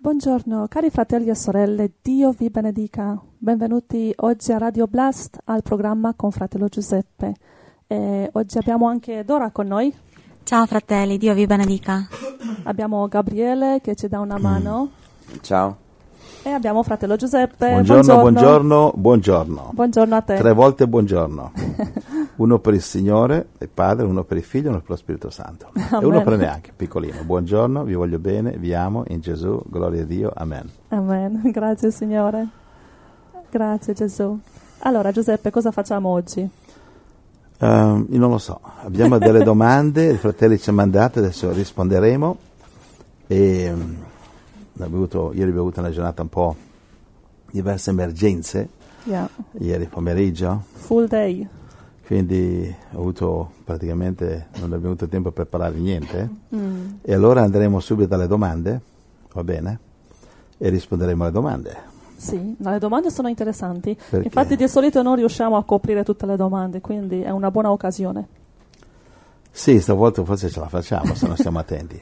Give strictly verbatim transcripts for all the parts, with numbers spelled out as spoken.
Buongiorno, cari fratelli e sorelle, Dio vi benedica. Benvenuti oggi a Radio Blast al programma con fratello Giuseppe. E oggi abbiamo anche Dora con noi. Ciao fratelli, Dio vi benedica. Abbiamo Gabriele che ci dà una mano. Ciao. E abbiamo fratello Giuseppe. Buongiorno, buongiorno, buongiorno. Buongiorno a te. Tre volte buongiorno. Uno per il Signore, il Padre, uno per il Figlio e uno per lo Spirito Santo. Amen. E uno per me anche, piccolino. Buongiorno, vi voglio bene, vi amo in Gesù, gloria a Dio, amen. Amen, grazie Signore. Grazie Gesù. Allora Giuseppe, cosa facciamo oggi? Uh, io non lo so, abbiamo delle domande, i fratelli ci hanno mandate, adesso risponderemo. E um, abbiamo avuto, ieri abbiamo avuto una giornata un po' diverse emergenze, Yeah. ieri pomeriggio. Full day. Quindi ho avuto praticamente, non abbiamo avuto tempo per parlare niente, Mm. e allora andremo subito alle domande, va bene? E risponderemo alle domande. Sì, no, le domande sono interessanti. Perché? Infatti di solito non riusciamo a coprire tutte le domande, quindi è una buona occasione. Sì, stavolta forse ce la facciamo se non stiamo attenti.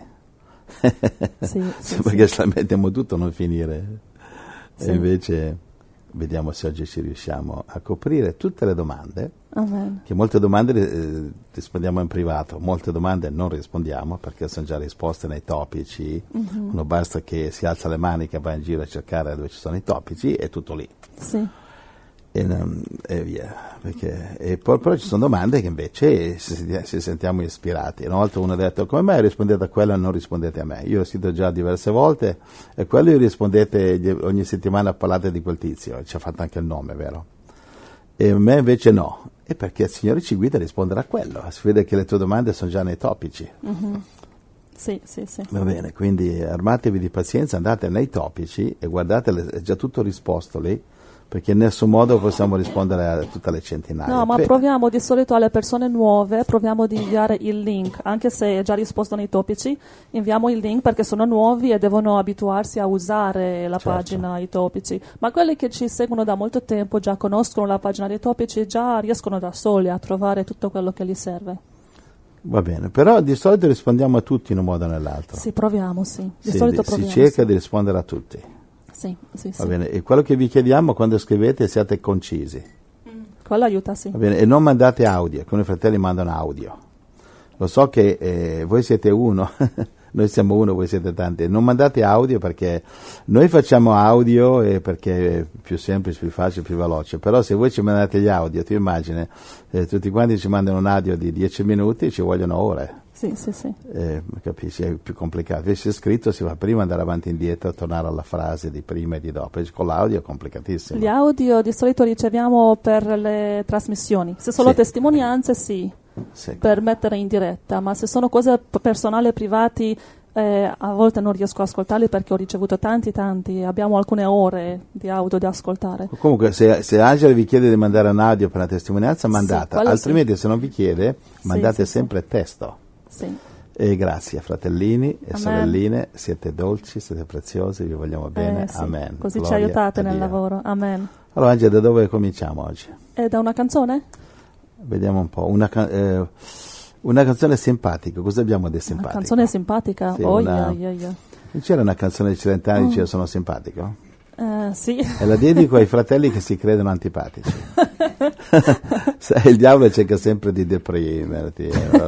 Sì, sì, Perché sì. se la mettiamo tutto non finire. Sì. E invece vediamo se oggi ci riusciamo a coprire tutte le domande. Amen. Che molte domande eh, rispondiamo in privato, molte domande non rispondiamo perché sono già risposte nei topici. Mhm. Non basta che si alza le mani, che va in giro a cercare dove ci sono i topici, è tutto lì. Sì. E, um, e via. Perché, e poi però ci sono domande che invece si, si sentiamo ispirati. Una volta uno ha detto: come mai rispondete a quello e non rispondete a me? Io ho scritto già diverse volte, e quello io rispondete gli- ogni settimana, parlate di quel tizio, ci ha fatto anche il nome, vero? E a me invece no. E perché il Signore ci guida a rispondere a quello. Si vede che le tue domande sono già nei topici. Mhm. Sì, sì, sì. Va bene, quindi armatevi di pazienza, andate nei topici e guardate, le- è già tutto risposto lì, perché in nessun modo possiamo rispondere a tutte le centinaia. No, ma Beh, proviamo di solito alle persone nuove, proviamo di inviare il link, anche se è già risposto nei topici, inviamo il link perché sono nuovi e devono abituarsi a usare la Certo. pagina, i topici. Ma quelli che ci seguono da molto tempo, già conoscono la pagina dei topici, già riescono da soli a trovare tutto quello che gli serve. Va bene, però di solito rispondiamo a tutti in un modo o nell'altro. Sì, proviamo, sì. Di Sì, solito di- proviamo. si cerca sì. di rispondere a tutti. Sì, sì, Va sì. bene, e quello che vi chiediamo quando scrivete, siate concisi. Quello aiuta, sì. Va bene, e non mandate audio, alcuni fratelli mandano audio. Lo so che eh, voi siete uno, noi siamo uno, voi siete tanti. Non mandate audio perché noi facciamo audio e perché è più semplice, più facile, più veloce. Però se voi ci mandate gli audio, tu immagini, eh, tutti quanti ci mandano un audio di dieci minuti, ci vogliono ore. Sì, sì, sì. Eh, capisci? È più complicato. Invece scritto si va prima, andare avanti e indietro, tornare alla frase di prima e di dopo. E con l'audio è complicatissimo. Gli audio di solito riceviamo per le trasmissioni. Se sono Sì. testimonianze, sì, Sì. per mettere in diretta, ma se sono cose p- personali e privati, eh, a volte non riesco a ascoltarli perché ho ricevuto tanti, tanti. Abbiamo alcune ore di audio da ascoltare. Comunque, se, se Angela vi chiede di mandare un audio per una testimonianza, mandata. quello Altrimenti, se non vi chiede, mandate sì, sempre testo. Sì. E grazie, fratellini e Amen. sorelline, siete dolci, siete preziosi, vi vogliamo bene. Eh, sì. Amen. Così ci Gloria aiutate a nel Dio. lavoro. Amen. Allora, Angela, da dove cominciamo oggi? E da una canzone? Vediamo un po'. Una, ca- eh, una canzone simpatica. Cosa abbiamo di Una simpatico? canzone simpatica? Sì, oh, una- yeah, yeah, yeah. Non c'era una canzone di Celentano Oh. che io sono simpatico? Eh, sì. E la dedico ai fratelli che si credono antipatici. Sai, il diavolo cerca sempre di deprimerti.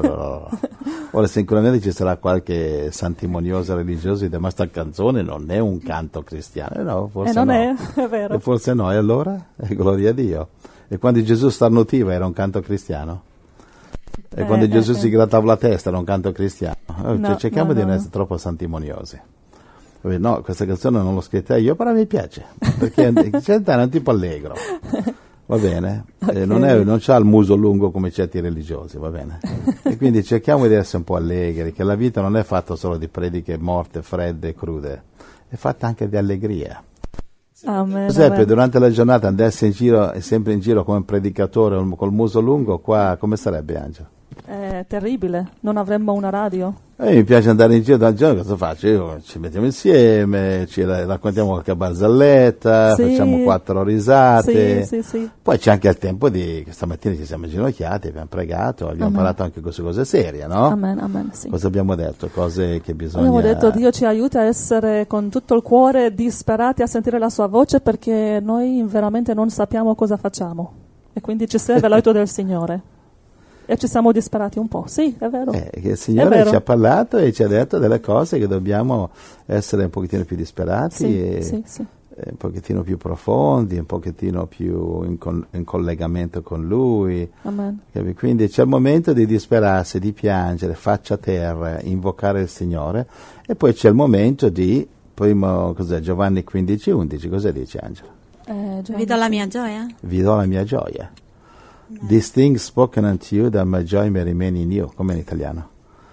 Ora sicuramente ci sarà qualche santimonioso religioso che dice: ma sta canzone non è un canto cristiano. Eh no, forse E non no. è, è vero. E forse no, e allora? E gloria a Dio. E quando Gesù starnutiva era un canto cristiano? E Eh, quando eh, Gesù eh. si grattava la testa era un canto cristiano? Eh, No, cerchiamo no, di no, non no. essere troppo santimoniosi. Vabbè, no, questa canzone non l'ho scritta io, però mi piace, perché Celentano è un tipo allegro, va bene? Ok. Eh, non, è, non c'ha il muso lungo come certi religiosi, va bene? E quindi cerchiamo di essere un po' allegri, che la vita non è fatta solo di prediche morte, fredde e crude, è fatta anche di allegria. Amen, Giuseppe, amen. durante la giornata andasse in giro, sempre in giro come un predicatore col muso lungo, qua come sarebbe, Angelo? È terribile, non avremmo una radio. A me mi piace andare in giro dal giorno, cosa faccio? Io, ci mettiamo insieme, ci raccontiamo qualche barzelletta, sì. facciamo quattro risate. Sì, sì, sì. Poi c'è anche il tempo di, che stamattina ci siamo inginocchiati, abbiamo pregato, abbiamo Amen. parlato anche su cose serie, no? Amen, amen, sì. Cosa abbiamo detto? Cose che bisogna... Abbiamo detto Dio ci aiuta a essere con tutto il cuore disperati a sentire la sua voce, perché noi veramente non sappiamo cosa facciamo e quindi ci serve l'aiuto del Signore. E ci siamo disperati un po', sì, è vero. Eh, che il Signore ci ha parlato e ci ha detto delle cose che dobbiamo essere un pochettino più disperati, sì, e, sì, sì. e un pochettino più profondi, un pochettino più in, con, in collegamento con Lui. Amen. Quindi c'è il momento di disperarsi, di piangere, faccia a terra, invocare il Signore, e poi c'è il momento di, primo, cos'è, Giovanni quindici undici, cosa dice Angela? Eh, Vi do la mia gioia? Vi do la mia gioia. These things spoken unto you, that my joy may remain in you. Come in italiano?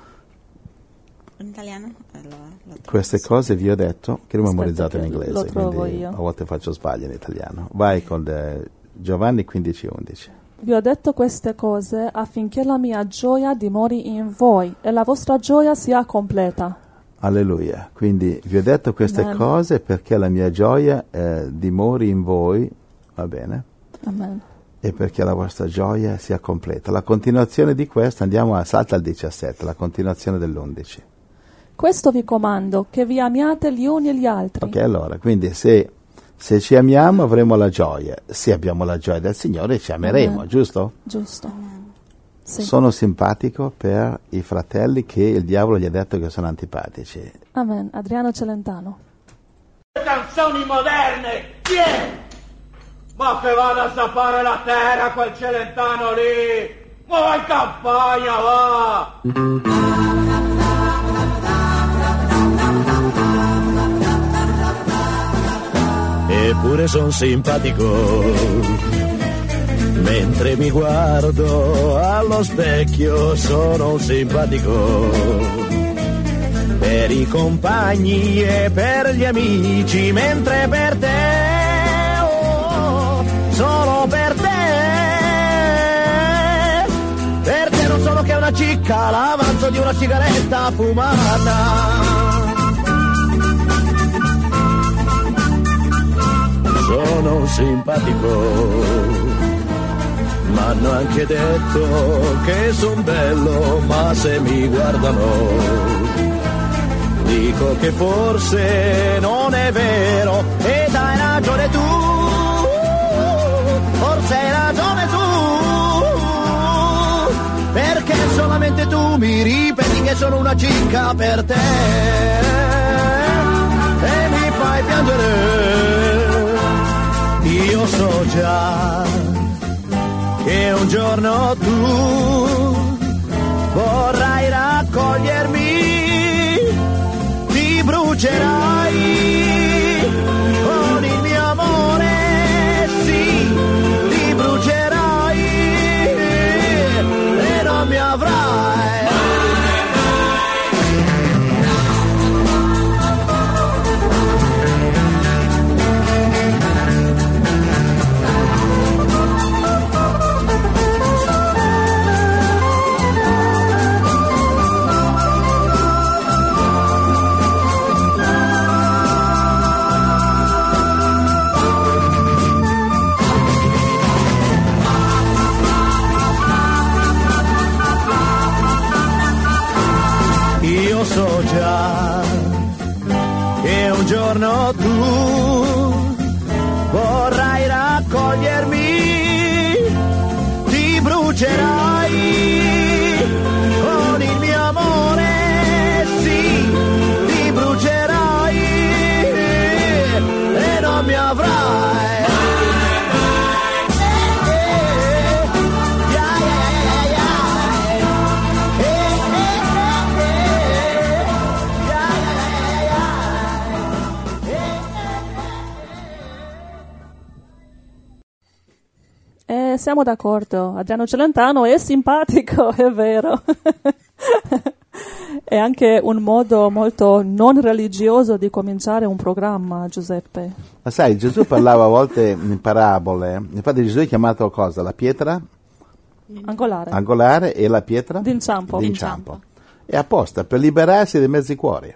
In italiano? Allora, lo Queste cose vi ho detto, che l'ho Aspetta memorizzato in che inglese, lo trovo quindi io. a volte faccio sbagli in italiano. Vai con eh, Giovanni quindici undici. Vi ho detto queste cose affinché la mia gioia dimori in voi e la vostra gioia sia completa. Alleluia. Quindi vi ho detto queste Amen. cose perché la mia gioia eh, dimori in voi, va bene? Amen. E perché la vostra gioia sia completa. La continuazione di questo, andiamo a salta al diciassette, la continuazione dell'undici. Questo vi comando, che vi amiate gli uni e gli altri. Ok, allora, quindi se, se ci amiamo avremo la gioia, se abbiamo la gioia del Signore ci ameremo, Amen. giusto? Giusto. Sì. Sono simpatico per i fratelli che il diavolo gli ha detto che sono antipatici. Amen. Adriano Celentano. Canzoni moderne, chi è? Ma che vada a sapere la terra quel Celentano lì! Ma va in campagna, va! Eppure son simpatico, mentre mi guardo allo specchio sono simpatico. Per i compagni e per gli amici, mentre per te, oh, solo per te. Per te non sono che una cicca, l'avanzo di una sigaretta fumata. Sono un simpatico, m'hanno anche detto che son bello, ma se mi guardano dico che forse non è vero, ed hai ragione tu, forse hai ragione tu, perché solamente tu mi ripeti che sono una cicca per te e mi fai piangere. Io so già che un giorno tu vorrai raccogliermi, ti brucerai con il mio amore, sì, ti brucerai e non mi avrai. Io so già che un giorno tu vorrai raccogliermi, ti brucerai con il mio amore, sì, ti brucerai e non mi avrai. Eh, siamo d'accordo, Adriano Celentano è simpatico, è vero. È anche un modo molto non religioso di cominciare un programma, Giuseppe. Ma sai, Gesù parlava a volte in parabole, infatti Gesù è chiamato cosa? La pietra? Angolare. angolare e la pietra D'inciampo. d'inciampo. È apposta per liberarsi dei mezzi cuori.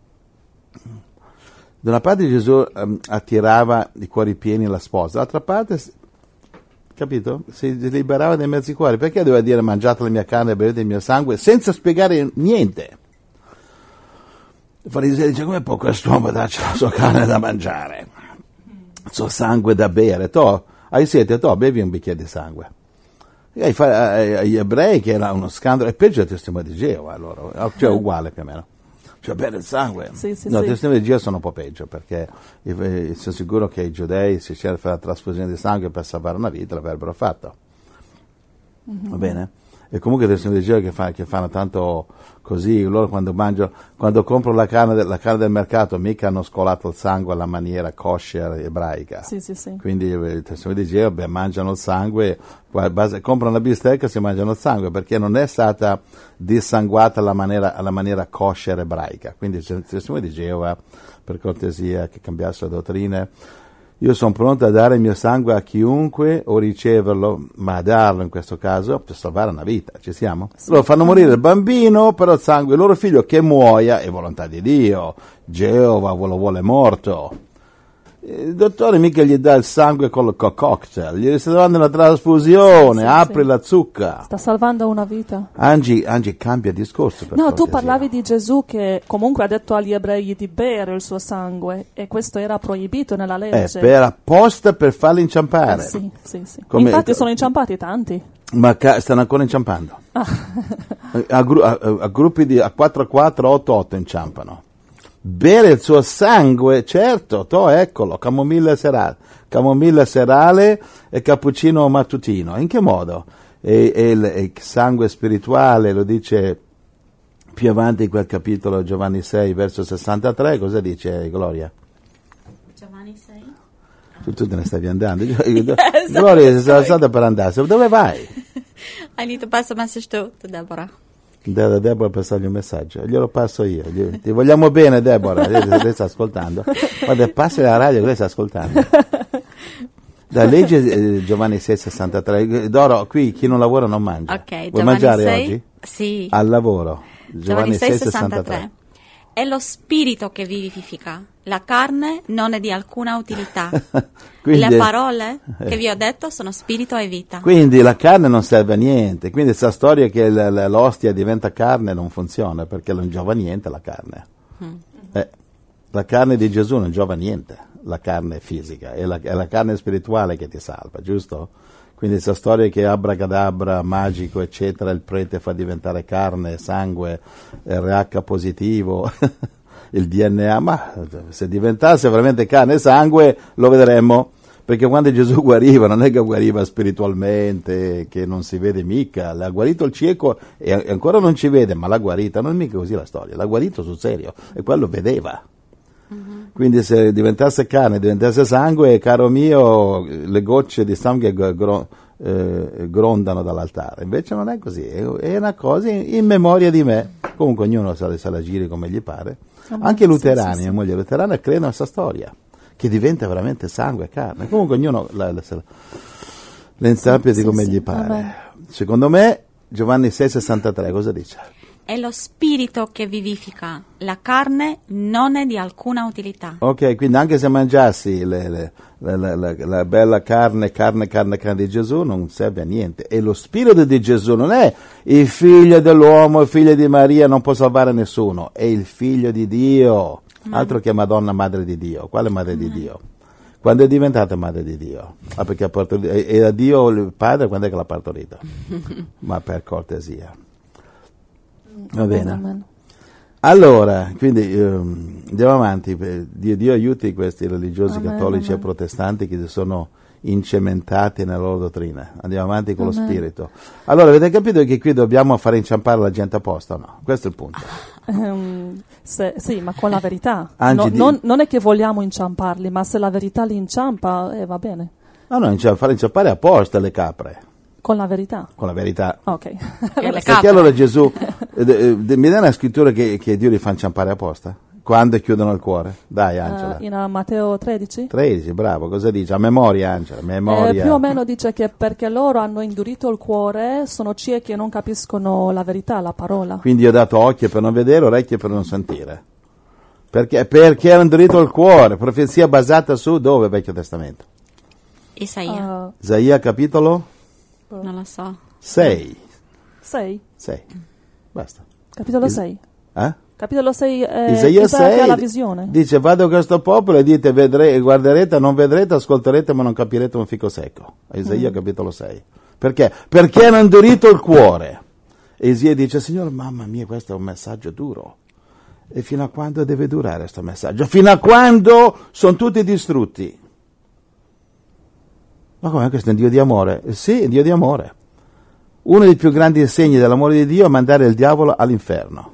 Da una parte Gesù um, attirava i cuori pieni alla sposa, dall'altra parte, capito? Si liberava dei mezzi cuori. Perché doveva dire mangiate la mia carne e bevete il mio sangue senza spiegare niente? Il fariseo dice come può quest'uomo darci la sua carne da mangiare, il suo sangue da bere? To, hai sete, to, bevi un bicchiere di sangue. E ai, agli ebrei che era uno scandalo, è peggio del testimone di Geova, allora, cioè uguale più o meno. Cioè bere il sangue. Sì, sì, no, sì. i testimoni di Geova sono un po' peggio, perché eh, sono sicuro che i giudei, se c'era fare la trasfusione di sangue per salvare una vita, l'avrebbero fatto. Mm-hmm. Va bene? E comunque i testimoni di Geova che, fa, che fanno tanto così, loro quando mangiano, quando comprano la carne, de, la carne del mercato, mica hanno scolato il sangue alla maniera kosher ebraica. Sì, sì, sì. Quindi i testimoni di Geova beh, mangiano il sangue, base, comprano la bistecca e si mangiano il sangue, perché non è stata dissanguata alla maniera, alla maniera kosher ebraica. Quindi i testimoni di Geova, per cortesia, che cambiassero le dottrine. Io sono pronto a dare il mio sangue a chiunque o riceverlo, ma a darlo in questo caso per salvare una vita. Ci siamo? Sì. Loro fanno morire il bambino, però il sangue, il loro figlio che muoia è volontà di Dio. Geova lo vuole morto. Il dottore mica gli dà il sangue col cocktail, gli sta dando una trasfusione, sì, apri sì. la zucca. Sta salvando una vita. Angie, Angie cambia discorso. Per no, cortesia. Tu parlavi di Gesù che comunque ha detto agli ebrei di bere il suo sangue e questo era proibito nella legge. Eh, per apposta per farli inciampare. Eh, sì, sì, sì. Come, Infatti sono inciampati tanti. Ma ca- stanno ancora inciampando. Ah. a, gru- a, a gruppi di a quattro a quattro, otto a otto inciampano. Bere il suo sangue, certo, to eccolo, camomilla serale, camomilla serale e cappuccino mattutino. In che modo? E, e, il, e il sangue spirituale, lo dice più avanti in quel capitolo, Giovanni sei, verso sessantatré, cosa dice Gloria? Giovanni sei? Tu, tu te ne stavi andando. Yes, Gloria si è alzata per andare. Dove vai? I need to pass a message to, to Deborah. Da Deborah passargli un messaggio, glielo passo io. Gli, ti vogliamo bene, Deborah, lei, lei sta ascoltando. Guarda, passi la radio, lei sta ascoltando. Da legge eh, Giovanni sei sessantatré. Doro, qui chi non lavora non mangia. Ok, Vuoi Giovanni mangiare sei? oggi? Sì. Al lavoro. Giovanni sei sessantatré. È lo spirito che vivifica, la carne non è di alcuna utilità. Quindi, le parole che vi ho detto sono spirito e vita. Quindi la carne non serve a niente, quindi questa storia che l- l- l'ostia diventa carne non funziona, perché non giova niente la carne. Mm. Eh, la carne di Gesù non giova niente, la carne fisica, è la, è la carne spirituale che ti salva, giusto? Quindi questa storia che abracadabra, magico, eccetera, il prete fa diventare carne, sangue, R H positivo, il D N A, ma se diventasse veramente carne e sangue lo vedremmo, perché quando Gesù guariva non è che guariva spiritualmente, che non si vede mica, l'ha guarito il cieco e ancora non ci vede, ma l'ha guarita, non è mica così la storia, l'ha guarito sul serio e quello vedeva. Uh-huh. Quindi se diventasse carne, diventasse sangue, caro mio, le gocce di sangue gro- eh, grondano dall'altare. Invece non è così, è, è una cosa in, in memoria di me. Comunque ognuno se, se la giri come gli pare. Uh-huh. Anche i luterani, sì, sì, sì. Mia moglie luterana, credono a questa storia, che diventa veramente sangue e carne. Comunque ognuno la, la, la, la interpreti sì, come sì, gli pare. Vabbè. Secondo me Giovanni sei sessantatré cosa dice? È lo spirito che vivifica, la carne non è di alcuna utilità. Ok, quindi anche se mangiassi le, le, le, la, la, la bella carne, carne, carne, carne di Gesù non serve a niente. E lo spirito di Gesù non è il figlio dell'uomo, il figlio di Maria, non può salvare nessuno, è il figlio di Dio, mm. altro che Madonna Madre di Dio. Quale Madre mm. di Dio? Quando è diventata Madre di Dio? Ah, perché ha partorito, era Dio il Padre quando è che l'ha partorito? Ma per cortesia. Va bene. Allora, quindi um, andiamo avanti. Dio, Dio aiuti questi religiosi amen, cattolici amen. E protestanti che si sono incementati nella loro dottrina. Andiamo avanti con amen. Lo spirito. Allora, avete capito che qui dobbiamo fare inciampare la gente apposta o no? Questo è il punto. Um, se, sì, ma con la verità. Anzi, no, di... non, non è che vogliamo inciamparli, ma se la verità li inciampa, eh, va bene. No, no, fare inciampare apposta le capre. Con la verità? Con la verità. Ok. Perché allora Gesù, eh, eh, mi dai una scrittura che, che Dio li fa inciampare apposta? Quando chiudono il cuore? Dai, Angela. Uh, in uh, Matteo tredici? tredici, bravo. Cosa dice? A memoria, Angela, memoria. Eh, più o meno dice che perché loro hanno indurito il cuore, sono ciechi e non capiscono la verità, la parola. Quindi ho dato occhi per non vedere, orecchie per non sentire. Perché? Perché hanno indurito il cuore. Profezia basata su dove, Vecchio Testamento? Isaia. Uh, Isaia capitolo Non lo so. sei. sei? sei. Basta. Capitolo Is- sei. Eh? Capitolo sei, eh, Isaia Isaia che ha la sei visione. dice: vado a questo popolo e dite, vedrete, guarderete, non vedrete, ascolterete, ma non capirete un fico secco. Isaia mm. capitolo sei. Perché? Perché hanno indurito il cuore. E Isaia dice: Signore, mamma mia, questo è un messaggio duro. E fino a quando deve durare questo messaggio? Fino a quando sono tutti distrutti. Ma come, questo è un Dio di amore? Sì, è un Dio di amore. Uno dei più grandi segni dell'amore di Dio è mandare il diavolo all'inferno.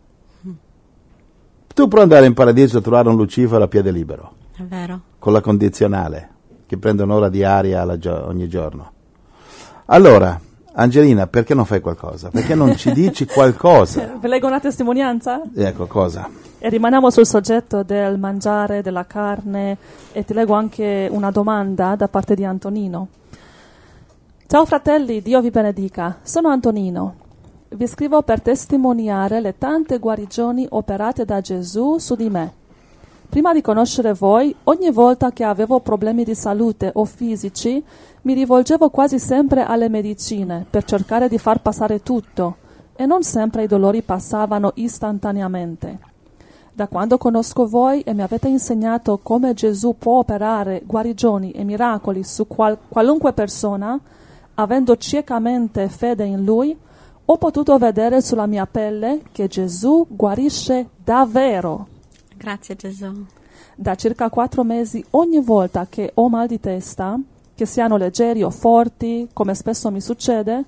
Tu puoi andare in paradiso a trovare un Lucifero a piede libero. È vero. Con la condizionale, che prende un'ora di aria alla gio- ogni giorno. Allora, Angelina, perché non fai qualcosa? Perché non ci dici qualcosa? Vi leggo una testimonianza? Ecco, cosa? E rimaniamo sul soggetto del mangiare della carne e ti leggo anche una domanda da parte di Antonino. Ciao fratelli, Dio vi benedica. Sono Antonino. Vi scrivo per testimoniare le tante guarigioni operate da Gesù su di me. Prima di conoscere voi, ogni volta che avevo problemi di salute o fisici, mi rivolgevo quasi sempre alle medicine per cercare di far passare tutto, e non sempre i dolori passavano istantaneamente. Da quando conosco voi e mi avete insegnato come Gesù può operare guarigioni e miracoli su qual- qualunque persona, avendo ciecamente fede in Lui, ho potuto vedere sulla mia pelle che Gesù guarisce davvero. Grazie Gesù. Da circa quattro mesi, ogni volta che ho mal di testa, che siano leggeri o forti, come spesso mi succede,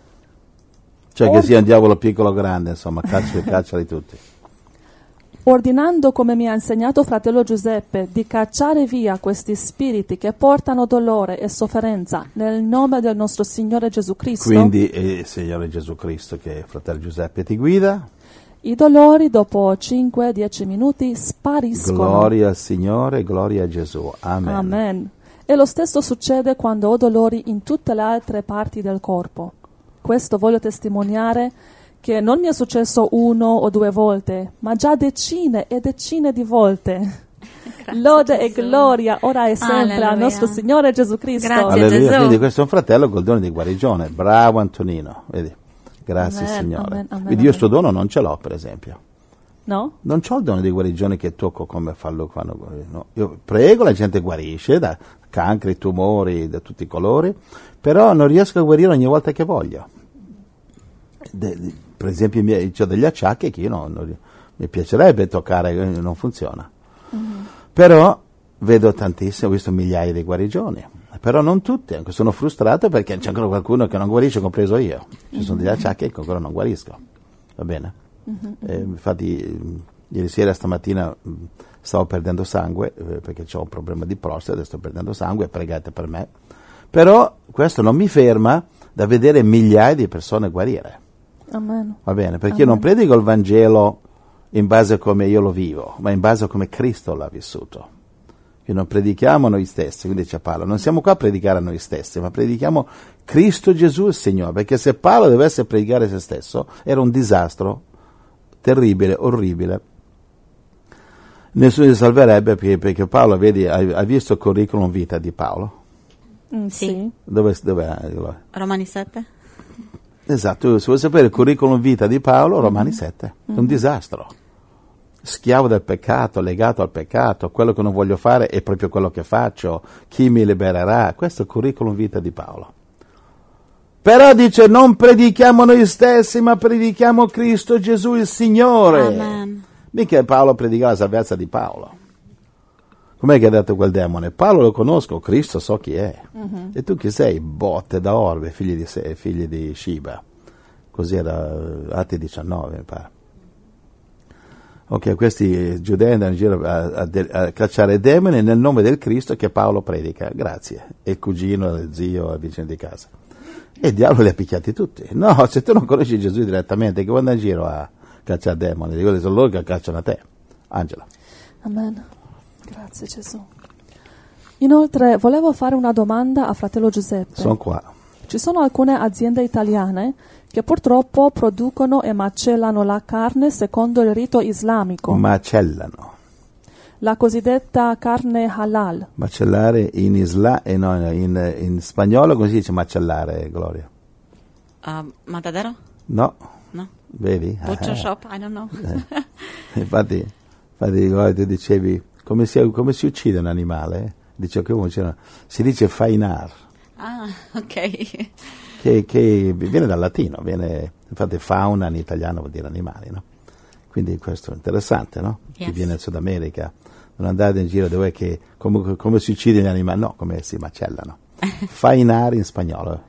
Cioè or- che sia un diavolo piccolo o grande, insomma, caccia, cacciali tutti. ordinando come mi ha insegnato fratello Giuseppe di cacciare via questi spiriti che portano dolore e sofferenza nel nome del nostro Signore Gesù Cristo. Quindi è il Signore Gesù Cristo che fratello Giuseppe ti guida. I dolori dopo cinque dieci minuti spariscono. Gloria al Signore, gloria a Gesù. Amen. Amen. E lo stesso succede quando ho dolori in tutte le altre parti del corpo. Questo voglio testimoniare che non mi è successo uno o due volte, ma già decine e decine di volte. Grazie, Lode Gesù. e gloria ora e sempre al Alleluia. nostro Signore Gesù Cristo. Grazie. Alleluia. Gesù. Quindi questo è un fratello col dono di guarigione. Bravo Antonino. Vedi? Grazie Amen, Signore. amen, amen, Quindi io amen. sto dono non ce l'ho, per esempio. No? Non ho il dono di guarigione che tocco come fallo quando no. Io prego, la gente guarisce da cancri, tumori, da tutti i colori, però non riesco a guarire ogni volta che voglio. De, de, per esempio ho degli acciacchi che io non, non, mi piacerebbe toccare, non funziona. Mm-hmm. Però vedo tantissimo, ho visto migliaia di guarigioni, però non tutte. Sono frustrato perché c'è ancora qualcuno che non guarisce, compreso io. Ci mm-hmm. sono degli acciacchi che ancora non guarisco. Va bene? Mm-hmm. Eh, infatti ieri sera, stamattina stavo perdendo sangue eh, perché ho un problema di prostata, sto perdendo sangue, pregate per me. Però questo non mi ferma da vedere migliaia di persone guarire. Amen. Va bene? Perché Amen. io non predico il Vangelo in base a come io lo vivo, ma in base a come Cristo l'ha vissuto. Che non predichiamo noi stessi, quindi c'è Paolo, non siamo qua a predicare a noi stessi, ma predichiamo Cristo Gesù il Signore, perché se Paolo dovesse predicare se stesso era un disastro terribile, orribile. Nessuno si salverebbe perché, perché Paolo, vedi, hai, hai visto il curriculum vita di Paolo? Mm, sì. sì. Dove, dove Romani sette? Esatto, se vuoi sapere il curriculum vita di Paolo, Romani mm-hmm. sette, è un disastro. Schiavo del peccato, legato al peccato, quello che non voglio fare è proprio quello che faccio, chi mi libererà? Questo è il curriculum vita di Paolo. Però dice, non predichiamo noi stessi, ma predichiamo Cristo Gesù il Signore. Amen. Mica Paolo predica la salvezza di Paolo. Com'è che ha detto quel demone? Paolo lo conosco, Cristo so chi è. Uh-huh. E tu chi sei? Botte da orbe, figli di, se, figli di Shiba. Così era Atti diciannove, mi pare. Ok, questi giudei andano in giro a, a, a cacciare demoni nel nome del Cristo che Paolo predica. Grazie. E il cugino, il zio, il vicino di casa. E il diavolo li ha picchiati tutti. No, se tu non conosci Gesù direttamente, che vuoi andare in giro a cacciare demoni? Dico, sono loro che cacciano a te. Angela. Amen. Grazie Gesù. Inoltre volevo fare una domanda a fratello Giuseppe. Sono qua. Ci sono alcune aziende italiane che purtroppo producono e macellano la carne secondo il rito islamico. Macellano. La cosiddetta carne halal. Macellare in isla e no, in, in spagnolo come si dice macellare, Gloria? Uh, matadero? No. No. Vedi? Butcher Eh. shop? I don't know. Eh. Infatti, infatti Gloria, tu dicevi come si, come si uccide un animale? Dice che uno dice, si dice fainar. Ah, ok. Che, che viene dal latino, viene, infatti fauna in italiano vuol dire animali, no? Quindi questo è interessante, no? Yes. Chi viene in Sud America, non andate in giro dove che, come, come si uccide gli animali, no, come si macellano. Fainar in spagnolo.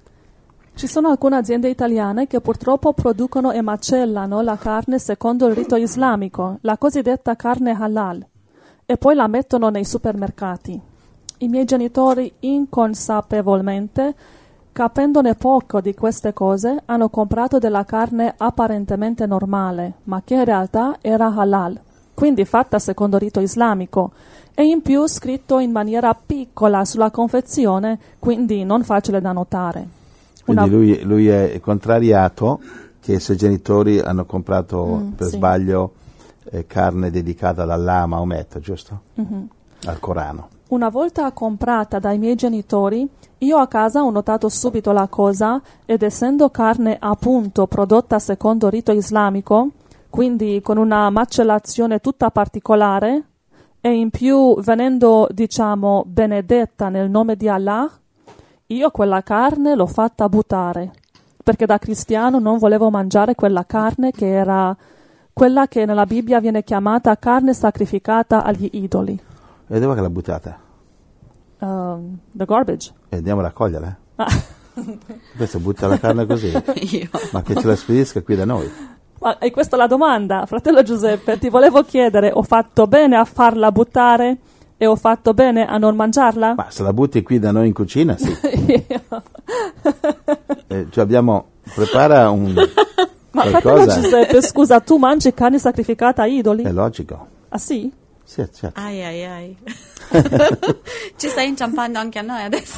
Ci sono alcune aziende italiane che purtroppo producono e macellano la carne secondo il rito islamico, la cosiddetta carne halal, e poi la mettono nei supermercati. I miei genitori, inconsapevolmente, capendone poco di queste cose, hanno comprato della carne apparentemente normale, ma che in realtà era halal, quindi fatta secondo rito islamico, e in più scritto in maniera piccola sulla confezione, quindi non facile da notare. Quindi Una... lui, lui è contrariato che i suoi genitori hanno comprato Mm, per sì. sbaglio eh, carne dedicata all'Allah Maometto, giusto? Mm-hmm. Al Corano. Una volta comprata dai miei genitori, io a casa ho notato subito la cosa ed essendo carne appunto prodotta secondo rito islamico, quindi con una macellazione tutta particolare e in più venendo, diciamo, benedetta nel nome di Allah, io quella carne l'ho fatta buttare, perché da cristiano non volevo mangiare quella carne che era quella che nella Bibbia viene chiamata carne sacrificata agli idoli. E dove che l'ha buttata? Um, the garbage. E andiamo a raccoglierla? Ah. Questo butta la carne così? Io. Ma che ce la spedisca qui da noi? Ma è questa la domanda, fratello Giuseppe, ti volevo chiedere, ho fatto bene a farla buttare e ho fatto bene a non mangiarla? Ma se la butti qui da noi in cucina, sì. eh, cioè abbiamo, prepara un Ma fratello qualcosa, Giuseppe, scusa, tu mangi carne sacrificata a idoli? è logico. Ah sì? Sì, certo. Ai ai ai. Ci stai inciampando anche a noi adesso?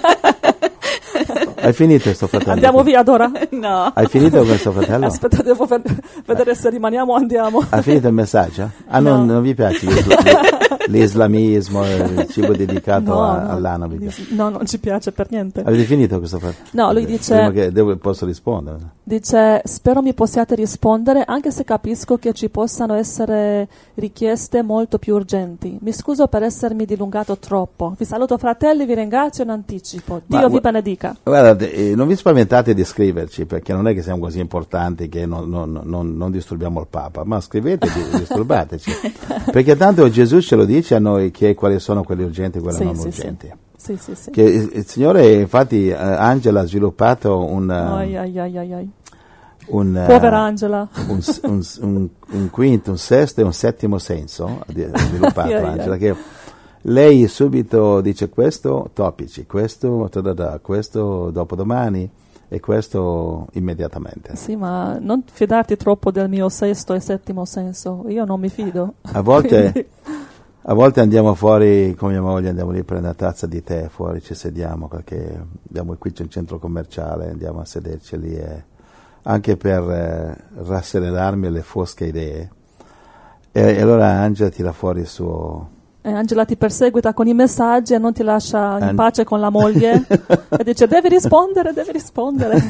Hai finito sto fratello? Andiamo via Dora? No. Hai finito questo fratello? Aspetta, devo ver- vedere se rimaniamo o andiamo. Hai finito il messaggio? Ah, No. non, non vi piace l'isla- l'islamismo, il cibo dedicato No, a- no. all'A non vi piace? No, non ci piace per niente. Avete finito questo fratello? No, lui Eh, dice- Prima che devo, posso rispondere. Dice, spero mi possiate rispondere, anche se capisco che ci possano essere richieste molto più urgenti. Mi scuso per essermi dilungato troppo. Vi saluto fratelli, vi ringrazio in anticipo. Dio Ma- vi benedica. Guardate, eh, non vi spaventate di scriverci, perché non è che siamo così importanti che non, non- non- non disturbiamo il Papa, ma scrivete e disturbateci. Perché tanto Gesù ce lo dice a noi che quali sono quelli urgenti e quelli Sì, non sì, urgenti. Sì, sì, sì. Che il, il Signore, infatti, eh, Angela ha sviluppato un... eh, Ai, ai, ai, ai, ai. un, eh, Povera Angela. un, un- un- un quinto, un sesto e un settimo senso ha di- ha sviluppato Ai, ai, Angela, ai. che lei subito dice questo topici, questo, ta ta ta, questo dopodomani e questo immediatamente. Sì, ma non fidarti troppo del mio sesto e settimo senso. Io non mi fido. A volte, Quindi- a volte andiamo fuori con mia moglie, andiamo lì a prendere una tazza di tè, fuori ci sediamo, perché abbiamo qui c'è un centro commerciale, andiamo a sederci lì e anche per eh, rasserenarmi alle fosche idee. E, e allora Angela tira fuori il suo... E Angela ti perseguita con i messaggi e non ti lascia in An- pace con la moglie e dice devi rispondere, devi rispondere.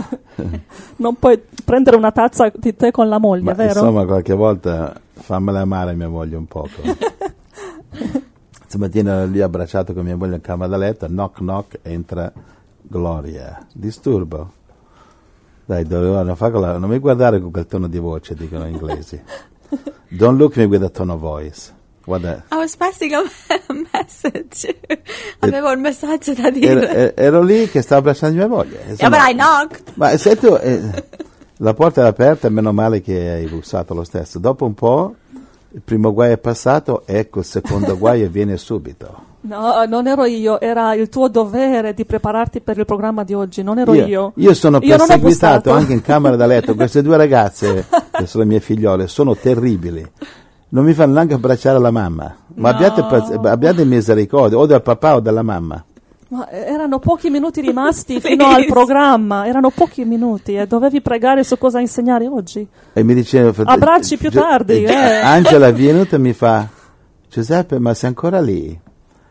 Non puoi prendere una tazza di tè con la moglie, Ma vero? insomma qualche volta fammela amare mia moglie un poco. Stamattina ero lì abbracciato con mia moglie in camera da letto, knock knock, entra Gloria. Disturbo. Dai, dove, non, fa con la- non mi guardare con quel tono di voce, dicono gli inglesi. Don't look me with a tone of voice. Guarda, I was passing a message. Avevo il messaggio da ero, dire. ero- ero lì che stavo abbracciando mia moglie. Yeah, Insomma, but I knocked. ma se tu, eh, la porta è aperta, meno male che hai bussato lo stesso. Dopo un po', il primo guaio è passato, ecco il secondo guaio viene subito. No, non ero io, era il tuo dovere di prepararti per il programma di oggi, non ero io. Io sono Io non ho perseguitato bussato. anche in camera da letto. Queste due ragazze, che sono le mie figliole, sono terribili. Non mi fanno neanche abbracciare la mamma. Ma No. abbiate, paz- abbiate misericordia, o del papà o della mamma. Ma erano pochi minuti rimasti fino al programma, erano pochi minuti e dovevi pregare su cosa insegnare oggi. E mi diceva, Abbracci più Gio- tardi, eh, eh. Angela è venuta e mi fa, Giuseppe, ma sei ancora lì?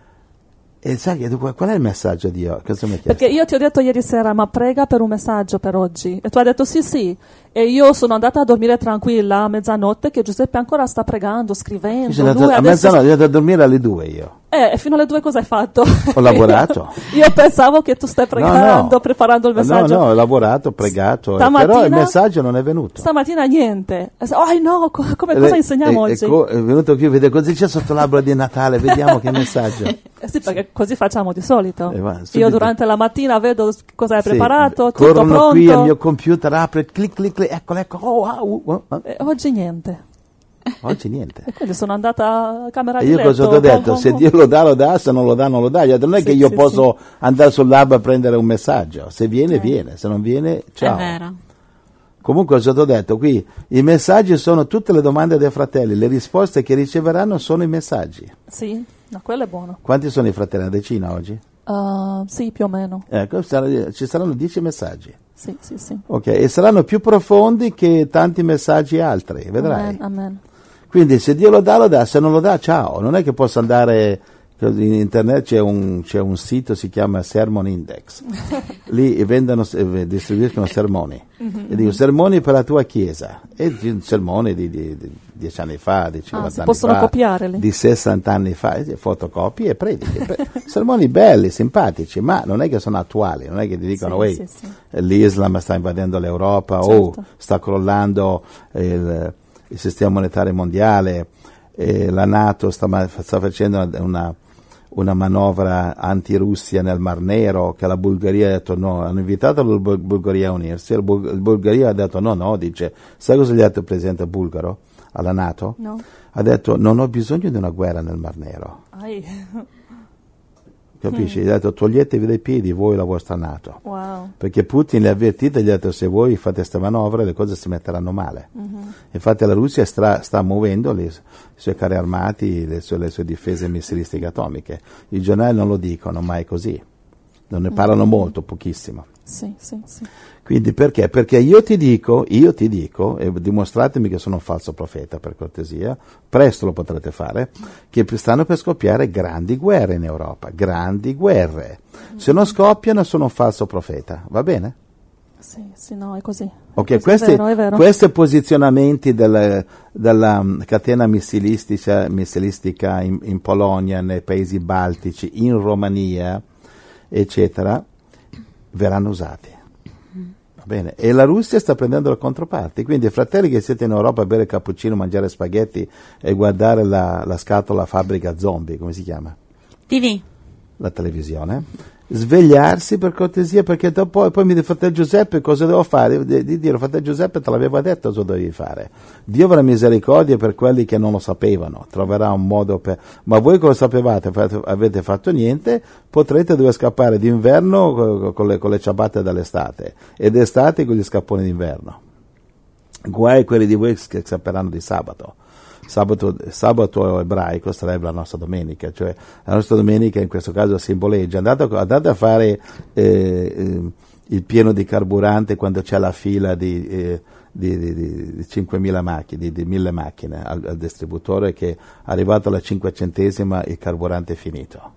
E sai che qual è il messaggio di oggi? Cosa mi hai chiesto? Perché io ti ho detto ieri sera, ma prega per un messaggio per oggi. E tu hai detto sì, sì. E io sono andata a dormire tranquilla a mezzanotte che Giuseppe ancora sta pregando, scrivendo. Io sono Lui andato- a adesso- mezzanotte, io sono andato a dormire alle due io. Eh, e fino alle due cosa hai fatto? Ho lavorato. io, io pensavo che tu stai pregando, No, no. preparando il messaggio. No, no, ho lavorato, ho pregato, eh, Stamattina- però il messaggio non è venuto. Stamattina niente. Oh no, co- come, cosa E- insegniamo e- oggi? e co- è venuto qui a vedere cosa c'è sotto l'albero di Natale, vediamo che messaggio. Eh sì, perché così facciamo di solito. Eh, va, Io subito. durante la mattina vedo cosa hai Sì, preparato, tutto corrono pronto. qui al mio computer, apre, clic, clic, clic, eccolo, ecco, oh, wow, oh, oh. E oggi niente. Oggi niente. E quindi sono andata a camera E di io letto. cosa ti ho detto? con- Se con- Dio lo dà, lo dà, se non lo dà, non lo dà. Io ho detto, non è Sì, che io sì, posso andare sull'alba a prendere un messaggio. Se viene, viene, se non viene, ciao. È vero. Comunque cosa ti ho detto qui? I messaggi sono tutte le domande dei fratelli, le risposte che riceveranno sono i messaggi. Sì, no, quello è buono. Quanti sono i fratelli? Una decina oggi? Uh, sì, più o meno. Ecco, sarà- ci saranno dieci messaggi. Sì, sì, sì. Ok, e saranno più profondi che tanti messaggi altri, vedrai. Amen, amen. Quindi se Dio lo dà, lo dà, se non lo dà, ciao. Non è che posso andare, in internet c'è un, c'è un sito, si chiama Sermon Index. Lì vendono, eh, distribuiscono sermoni. E dico, sermoni per la tua chiesa. E di- sermoni di, di, di dieci anni fa, di cinquanta Ah, si anni possono fa, copiare lì. di sessanta anni fa, e fotocopie e prediche. Pre- sermoni belli, simpatici, ma non è che sono attuali, non è che ti dicono, Sì, "Uè, sì, sì. l'Islam sta invadendo l'Europa, Certo. o sta crollando il, il sistema monetario mondiale, e la NATO sta, ma- sta facendo una, una, una manovra anti-Russia nel Mar Nero, che la Bulgaria ha detto no, hanno invitato la Bul- Bulgaria a unirsi, la Bul- la Bulgaria ha detto no, no, dice, sai cosa gli ha detto il presidente bulgaro alla NATO? No. Ha detto non ho bisogno di una guerra nel Mar Nero, Ai. capisci? Gli ha detto toglietevi dai piedi voi la vostra NATO. Wow. Perché Putin le ha avvertite e gli ha detto se voi fate queste manovre le cose si metteranno male. Infatti la Russia sta, sta muovendo le, i suoi carri armati, le sue, le sue difese missilistiche atomiche. I giornali non lo dicono, ma è così. Non ne parlano molto, pochissimo. Sì, sì, sì. Quindi perché? Perché io ti dico, io ti dico, e dimostratemi che sono un falso profeta per cortesia, presto lo potrete fare, che stanno per scoppiare grandi guerre in Europa, grandi guerre. Se non scoppiano sono un falso profeta, va bene? Sì, sì, no, è così. È Ok, così, questi, è vero, è vero. questi posizionamenti del- della um, catena missilistica, missilistica in, in Polonia, nei paesi baltici, in Romania, eccetera, verranno usati. Va bene? E la Russia sta prendendo le controparti, quindi fratelli che siete in Europa a bere cappuccino, mangiare spaghetti e guardare la, la scatola fabbrica zombie, come si chiama? T V. La televisione, svegliarsi per cortesia, perché dopo poi mi dice fratello Giuseppe cosa devo fare? Di, di dire fratello Giuseppe te l'aveva detto cosa dovevi fare. Dio avrà misericordia per quelli che non lo sapevano, troverà un modo per, ma voi cosa sapevate? Fate- avete fatto niente, potrete dover scappare d'inverno co- con le, con le ciabatte dall'estate ed estate con gli scapponi d'inverno. Guai quelli di voi che scapperanno di sabato. Sabato, sabato ebraico sarebbe la nostra domenica, cioè la nostra domenica in questo caso simboleggia. Andate, andate a fare eh, eh, il pieno di carburante quando c'è la fila di, eh, di, di, di, di cinquemila macchine, di, di mille macchine al, al distributore, che arrivato alla cinquecentesima il carburante è finito.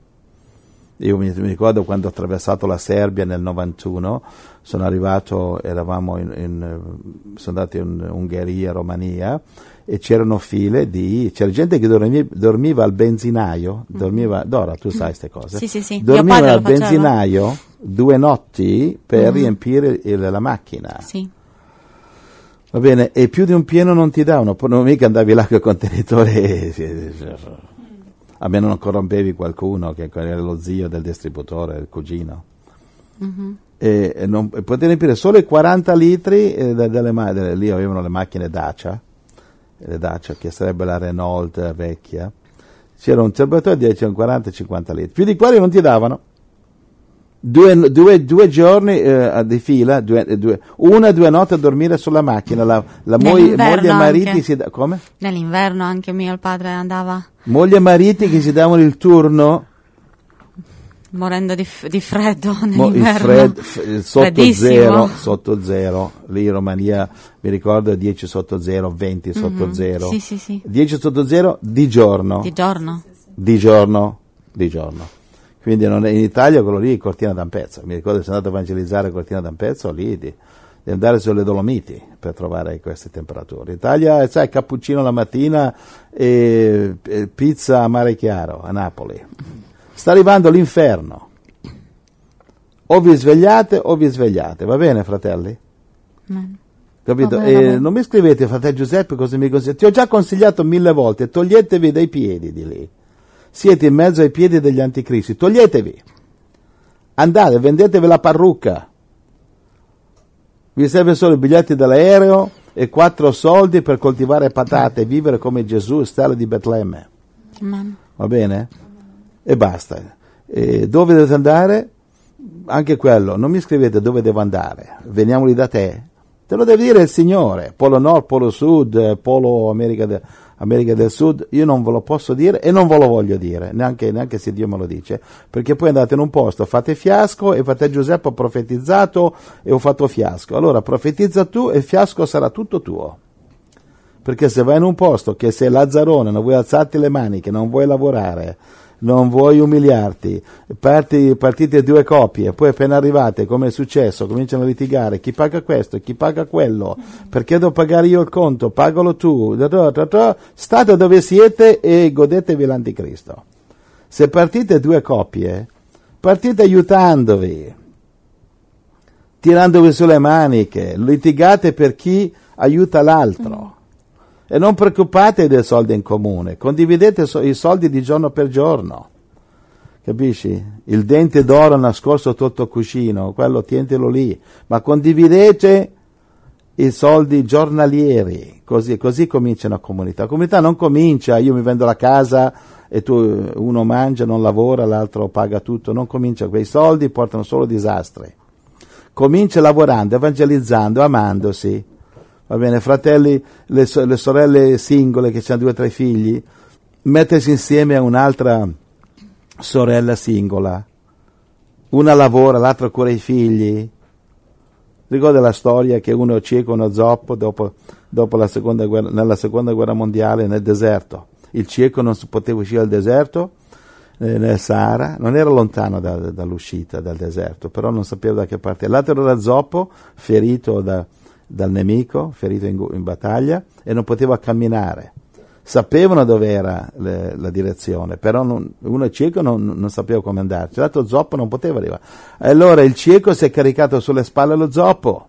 Io mi, mi ricordo quando ho attraversato la Serbia nel novantuno, sono arrivato, eravamo in, in, sono andato in Ungheria, Romania, e c'erano file di, c'era gente che dormiva, dormiva al benzinaio, dormiva, Dora tu sai queste cose, Sì, sì, sì. Mio dormiva padre lo al faceva. benzinaio due notti per Mhm. riempire il- la macchina. Sì. Va bene, e più di un pieno non ti davano, poi non mica andavi là con il contenitore, a meno non corrompevi qualcuno che era lo zio del distributore, il cugino. Mhm. E, e non, e potevi riempire solo i quaranta litri eh, de- delle ma- delle- lì avevano le macchine Dacia, le Dacia che sarebbe la Renault vecchia, c'era un serbatoio di quaranta cinquanta litri, più di quelli non ti davano. Due, due, due giorni eh, di fila, due, due, una due notti a dormire sulla macchina. La, la moglie, moglie e mariti anche. si da, come? Nell'inverno anche mio padre andava Moglie e mariti che si davano il turno. Morendo di, f- di freddo Mo, il nell'inverno. fred, f- sotto zero, sotto zero. Lì in Romania mi ricordo dieci sotto zero, venti sotto Mhm. zero. Sì, sì, sì. dieci sotto zero di giorno. Di giorno. Di giorno, di giorno. Quindi non è, in Italia quello lì è Cortina d'Ampezzo. Mi ricordo che sono andato a evangelizzare Cortina d'Ampezzo lì di, di andare sulle Dolomiti per trovare queste temperature. In Italia, sai, cappuccino la mattina e, e pizza a Mare Chiaro a Napoli. Sta arrivando l'inferno. O vi svegliate o vi svegliate, va bene, fratelli? Mm. Capito? Va bene, E va bene. non mi scrivete, fratello Giuseppe, cosa mi consigli? Ti ho già consigliato mille volte, toglietevi dai piedi di lì. Siete in mezzo ai piedi degli anticristi, toglietevi. Andate, vendetevi la parrucca. Vi serve solo i biglietti dell'aereo e quattro soldi per coltivare patate e vivere come Gesù, stella di Betlemme. Amen. Va bene? E basta. E dove dovete andare? Anche quello, non mi scrivete dove devo andare, veniamo lì da te. Te lo deve dire il Signore, Polo Nord, Polo Sud, Polo America, de, America del Sud, io non ve lo posso dire e non ve lo voglio dire, neanche, neanche se Dio me lo dice, perché poi andate in un posto, fate fiasco e fratello Giuseppe ho profetizzato e ho fatto fiasco. Allora profetizza tu e il fiasco sarà tutto tuo. Perché se vai in un posto che sei lazzarone, non vuoi alzarti le maniche, non vuoi lavorare, non vuoi umiliarti, parti, partite due coppie, poi appena arrivate, come è successo, cominciano a litigare, chi paga questo, chi paga quello, perché devo pagare io il conto, pagalo tu, state dove siete e godetevi l'anticristo. Se partite due coppie, partite aiutandovi, tirandovi sulle maniche, litigate per chi aiuta l'altro. E non preoccupatevi dei soldi in comune, condividete so- i soldi di giorno per giorno, capisci? Il dente d'oro nascosto sotto il cuscino, quello tientelo lì, ma condividete i soldi giornalieri, così, così comincia una comunità. La comunità non comincia, io mi vendo la casa e tu, uno mangia, non lavora, l'altro paga tutto, non comincia, quei soldi portano solo disastri. Comincia lavorando, evangelizzando, amandosi. Va bene, fratelli, le, so- le sorelle singole che hanno due o tre figli, mettersi insieme a un'altra sorella singola. Una lavora, l'altra cura i figli. Ricorda la storia che uno cieco, uno zoppo, dopo, dopo la seconda guerra, nella seconda guerra mondiale nel deserto. Il cieco non si poteva uscire dal deserto, eh, nel Sahara, non era lontano da, dall'uscita dal deserto, però non sapeva da che parte. L'altro era zoppo, ferito da... dal nemico, ferito in, in battaglia, e non poteva camminare. Sapevano dove era le, la direzione, però non, uno cieco non, non sapeva come andarci, l'altro zoppo non poteva arrivare. Allora il cieco si è caricato sulle spalle lo zoppo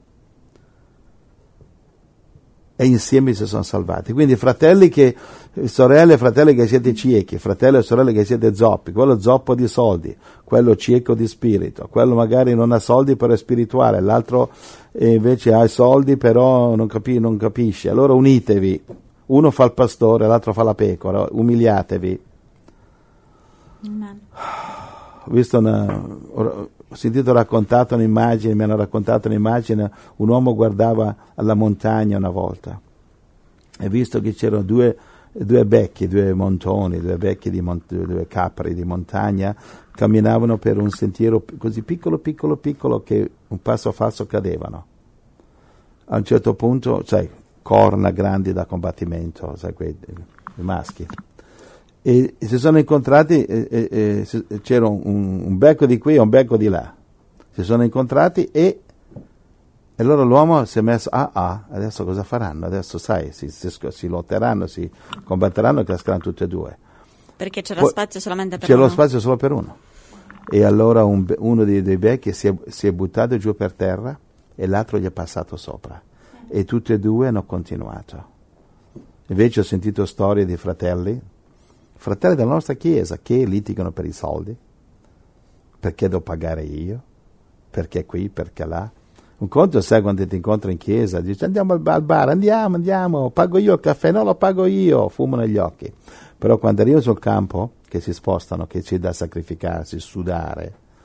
e insieme si sono salvati. Quindi fratelli che, sorelle e fratelli che siete ciechi, fratelli e sorelle che siete zoppi, quello zoppo di soldi, quello cieco di spirito, quello magari non ha soldi però è spirituale, l'altro invece ha i soldi però non, capi, non capisce. Allora unitevi, uno fa il pastore, l'altro fa la pecora, umiliatevi. Amen. Ho visto una, ho sentito raccontato un'immagine, mi hanno raccontato un'immagine, un uomo guardava alla montagna una volta e visto che c'erano due, due becchi, due montoni, due becchi di mont- due capri di montagna, camminavano per un sentiero così piccolo, piccolo, piccolo che un passo falso cadevano. A un certo punto, sai, corna grandi da combattimento, sai, quei i maschi. E si sono incontrati, e, e, e, c'era un, un becco di qui e un becco di là, si sono incontrati e, e allora l'uomo si è messo, ah ah, adesso cosa faranno? Adesso sai, si, si, si lotteranno, si combatteranno e cascheranno tutti e due. Perché c'era Poi, spazio solamente per c'era uno. lo spazio solo per uno. E allora un, uno dei, dei becchi si è, si è buttato giù per terra e l'altro gli è passato sopra. E tutti e due hanno continuato. Invece ho sentito storie di fratelli, fratelli della nostra chiesa, che litigano per i soldi. Perché devo pagare io? Perché qui, perché là? Un conto, sai, quando ti incontro in chiesa, dici andiamo al bar, al bar, andiamo, andiamo, pago io il caffè, no, lo pago io, fumo negli occhi. Però quando arrivo sul campo, che si spostano, che c'è da sacrificarsi, sudare,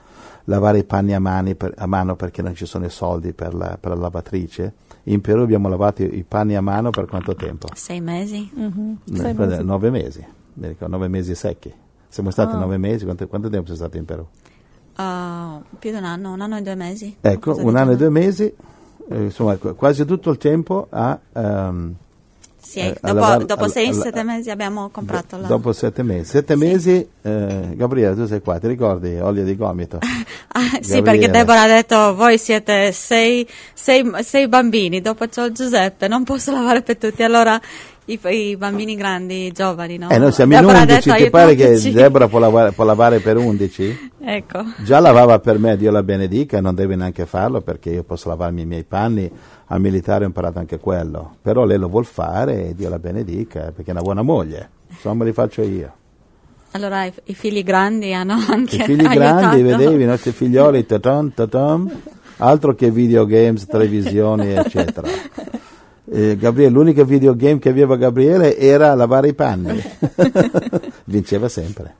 lavare i panni a, mani per, a mano perché non ci sono i soldi per la, per la lavatrice. In Perù abbiamo lavato i, i panni a mano per quanto tempo? Sei mesi. Mm-hmm. Ne- Sei per- mesi. Nove mesi, mi ricordo, nove mesi secchi. Siamo stati Ah. nove mesi, quanto, quanto tempo sei stato in Perù? Uh, più di un anno, un anno e due mesi. Ecco, qualcosa di un anno e genere. due mesi, eh, insomma qu- quasi tutto il tempo a... ehm, Sì, eh, a dopo, lavar- dopo a- sei, a- sette mesi abbiamo comprato la... dopo sette mesi. Sette Sì. mesi, eh, Gabriele, tu sei qua, ti ricordi? Olio di gomito. Ah, sì, Gabriele. perché Deborah ha detto, voi siete sei, sei, sei bambini, dopo c'ho il Giuseppe, non posso lavare per tutti, allora i, i bambini grandi, i giovani, no? Eh, noi siamo Deborah ha in undici, detto, ti pare che aiutateci. Deborah può lavare, può lavare per undici? Ecco. Già lavava per me, Dio la benedica, non deve neanche farlo perché io posso lavarmi i miei panni. Al militare ho imparato anche quello, però lei lo vuol fare e Dio la benedica perché è una buona moglie, insomma li faccio io. Allora i, i figli grandi hanno anche I figli aiutato. grandi, vedevi, i nostri figlioli, tatam, tatam, altro che videogames, televisioni, eccetera. Eh, Gabriele, l'unico videogame che aveva Gabriele era lavare i panni. Vinceva sempre.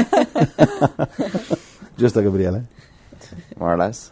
Giusto, Gabriele? More or less.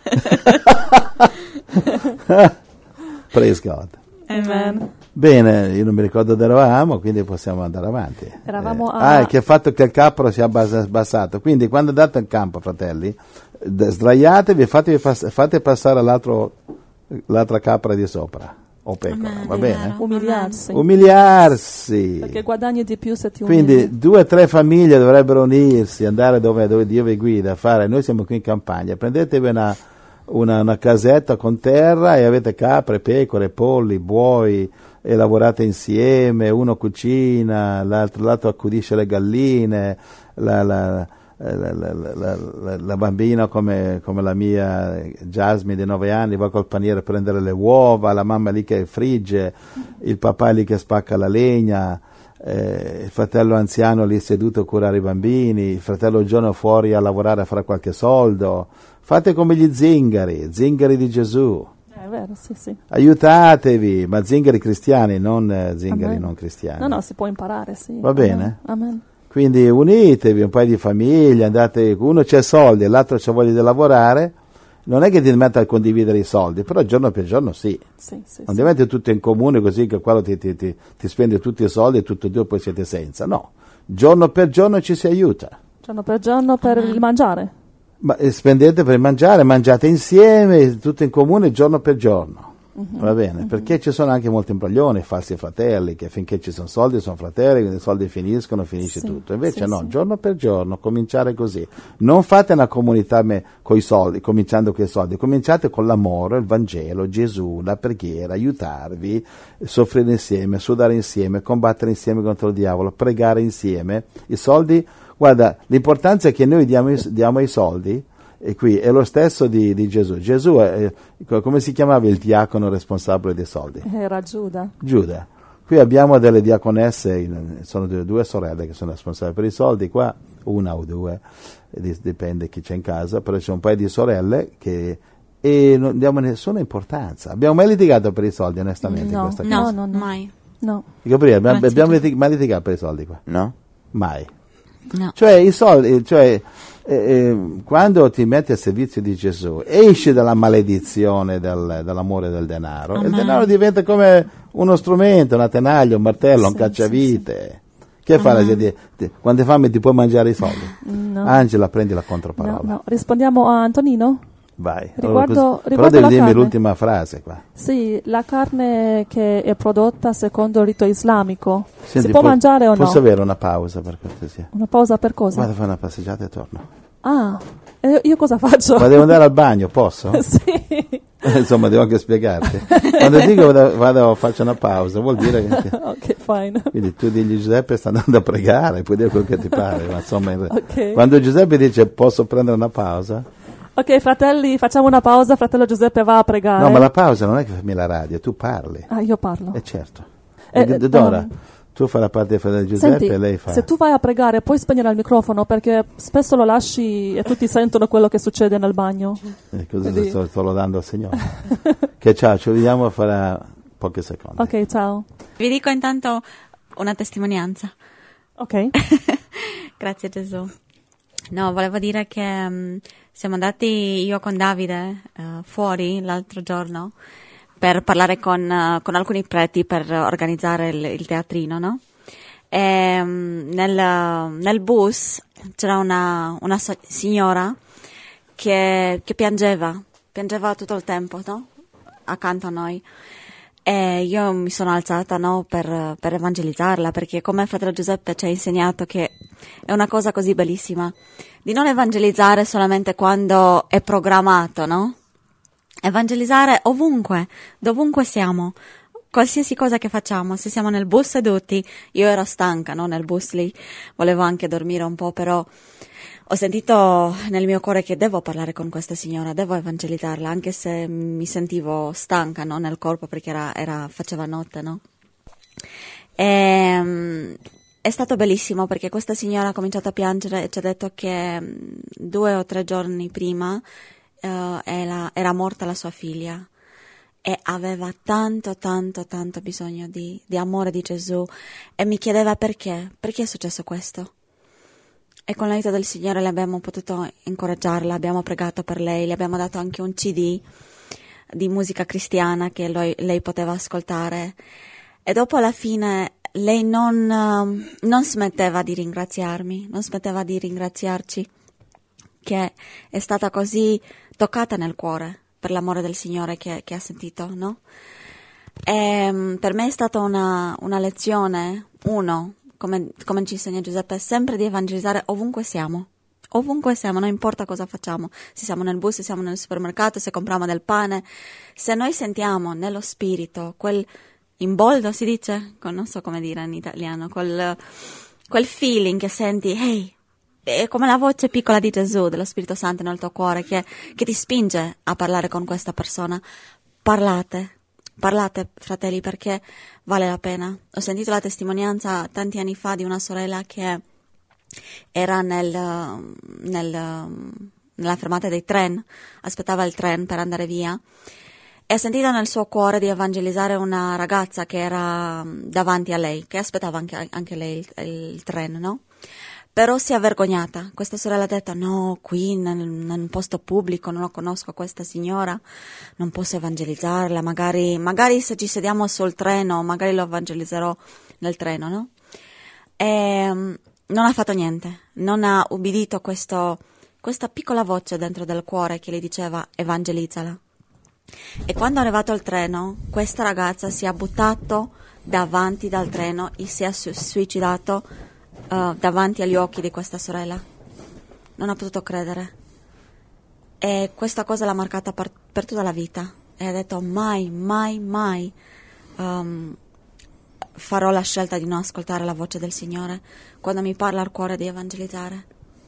Praise God. Amen. Bene, io non mi ricordo dove eravamo, quindi possiamo andare avanti. Eravamo Eh, a- Ah, che ha fatto che il capro si è abbas- abbassato. Quindi quando andate in campo, fratelli, d- sdraiatevi e fatevi pass- fate passare l'altro, l'altra capra di sopra, o pecora, Amen, va è bene? vero. Umiliarsi. Umiliarsi. Perché guadagni di più se ti umili. Quindi due o tre famiglie dovrebbero unirsi, andare dove, dove Dio vi guida, fare. Noi siamo qui in campagna, prendetevi una, una, una casetta con terra e avete capre, pecore, polli, buoi e lavorate insieme, uno cucina, l'altro, l'altro accudisce le galline, la, la, la, la, la, la, la- la bambina come, come la mia Jasmine di nove anni va col paniere a prendere le uova, la mamma lì che frigge, il papà lì che spacca la legna, eh, il fratello anziano lì seduto a curare i bambini, il fratello giovane fuori a lavorare a fare qualche soldo. Fate come gli zingari, zingari di Gesù. È vero, sì, sì. Aiutatevi, ma zingari cristiani, non eh, zingari Amen. non cristiani. No, no, si può imparare, sì. Va Amen. bene? Amen. Quindi unitevi, un paio di famiglie, andate, uno c'ha soldi e l'altro c'ha voglia di lavorare, non è che ti metta a condividere i soldi, però giorno per giorno sì. Sì, sì, Non sì. diventi tutto in comune così che quello ti, ti, ti, ti spende tutti i soldi e tutti e due poi siete senza, no. Giorno per giorno ci si aiuta. Giorno per giorno per il mangiare. Ma eh, spendete per mangiare, mangiate insieme, tutto in comune giorno per giorno. Va bene? Perché ci sono anche molti imbroglioni, falsi fratelli, che finché ci sono soldi sono fratelli, quindi i soldi finiscono, finisce Sì, tutto. Invece sì, no, sì. giorno per giorno, cominciare così. Non fate una comunità con i soldi, cominciando con i soldi, cominciate con l'amore, il Vangelo, Gesù, la preghiera, aiutarvi, soffrire insieme, sudare insieme, combattere insieme contro il diavolo, pregare insieme. I soldi, guarda, l'importanza è che noi diamo, i- diamo i soldi. E qui è lo stesso di, di Gesù. Gesù, è, è- come si chiamava il diacono responsabile dei soldi? Era Giuda. Giuda. Qui abbiamo delle diaconesse, in- sono due, due sorelle che sono responsabili per i soldi, qua una o due, eh, di- dipende chi c'è in casa, però c'è un paio di sorelle che e non diamo nessuna importanza. Abbiamo mai litigato per i soldi, onestamente, in No. questa No, casa? no, no. mai. No. Gabriele, abbiamo, Grazie, abbiamo Gesù. litig- mai litigato per i soldi qua? No? Mai. No. Cioè i soldi, cioè eh, eh, quando ti metti al servizio di Gesù esci dalla maledizione del- dall'amore del denaro. Amen. Il denaro diventa come uno strumento, una tenaglia, un martello, un Sì, cacciavite. Che fa la gente? Ti- Quando hai fame ti puoi mangiare i soldi? No. Angela, prendi la No, controparola. no. Rispondiamo a Antonino? Vai. Riguardo- Allora, cos- riguardo però la devi dirmi carne. l'ultima frase qua. Sì, la carne che è prodotta secondo il rito islamico Senti, si può po- mangiare o Posso no? avere una pausa per cortesia? Una pausa per cosa? Vado a fare una passeggiata e torno. Ah, e io cosa faccio? Ma devo andare al bagno, posso? Sì. Insomma, devo anche spiegarti. Quando dico vado, vado faccio una pausa, vuol dire che... Ok, fine. Quindi tu digli Giuseppe sta andando a pregare, puoi dire quello che ti pare, ma insomma... in- Ok. Quando Giuseppe dice posso prendere una pausa... Ok, fratelli, facciamo una pausa. Fratello Giuseppe va a pregare. No, ma la pausa non è che fammi la radio, tu parli. Ah, io parlo. Eh certo. Eh, E eh, Dora, um, tu fai la parte di Giuseppe Senti, e lei fa... se tu vai a pregare puoi spegnere il microfono perché spesso lo lasci e tutti sentono quello che succede nel bagno. Eh, cosa Vedi? sto, sto lodando al Signore. Che ciao, ci vediamo fra pochi secondi. Ok, ciao. Vi dico intanto una testimonianza. Ok. Grazie Gesù. No, volevo dire che um, siamo andati io con Davide uh, fuori l'altro giorno per parlare con, uh, con alcuni preti per organizzare il, il teatrino, no? E um, nel, nel bus c'era una, una so- signora che, che piangeva, piangeva tutto il tempo, no? Accanto a noi. E io mi sono alzata, no, per, per evangelizzarla, perché come fratello Giuseppe ci ha insegnato che è una cosa così bellissima di non evangelizzare solamente quando è programmato, no? Evangelizzare ovunque, dovunque siamo, qualsiasi cosa che facciamo. Se siamo nel bus seduti, io ero stanca, no, nel bus lì, volevo anche dormire un po', però ho sentito nel mio cuore che devo parlare con questa signora, devo evangelizzarla, anche se mi sentivo stanca, no, nel corpo, perché era, era, faceva notte, no? E, um, è stato bellissimo perché questa signora ha cominciato a piangere e ci ha detto che um, due o tre giorni prima uh, era, era morta la sua figlia e aveva tanto, tanto, tanto bisogno di, di amore di Gesù, e mi chiedeva perché, perché è successo questo. E con l'aiuto del Signore le abbiamo potuto incoraggiarla, abbiamo pregato per lei, le abbiamo dato anche un C D di musica cristiana che lei, lei poteva ascoltare, e dopo alla fine lei non, non smetteva di ringraziarmi, non smetteva di ringraziarci, che è stata così toccata nel cuore per l'amore del Signore che, che ha sentito, no? E per me è stata una, una lezione, uno, Come, come ci insegna Giuseppe, sempre di evangelizzare ovunque siamo, ovunque siamo, non importa cosa facciamo, se siamo nel bus, se siamo nel supermercato, se compriamo del pane, se noi sentiamo nello spirito quel imboldo, si dice, non so come dire in italiano, quel, quel feeling che senti, hey, è come la voce piccola di Gesù, dello Spirito Santo nel tuo cuore, che, che ti spinge a parlare con questa persona. Parlate, parlate, fratelli, perché vale la pena. Ho sentito la testimonianza tanti anni fa di una sorella che era nel, nel, nella fermata dei tren, aspettava il tren per andare via, e ha sentito nel suo cuore di evangelizzare una ragazza che era davanti a lei, che aspettava anche, anche lei il, il tren, no? Però si è vergognata. Questa sorella ha detto, no, qui nel, nel posto pubblico non lo conosco questa signora, non posso evangelizzarla, magari, magari se ci sediamo sul treno, magari lo evangelizzerò nel treno, no? E non ha fatto niente, non ha ubbidito questo, questa piccola voce dentro del cuore che le diceva evangelizzala. E quando è arrivato il treno, questa ragazza si è buttato davanti dal treno e si è su- suicidato uh, davanti agli occhi di questa sorella. Non ha potuto credere. E questa cosa l'ha marcata per, per tutta la vita. E ha detto mai, mai, mai um, farò la scelta di non ascoltare la voce del Signore quando mi parla al cuore di evangelizzare.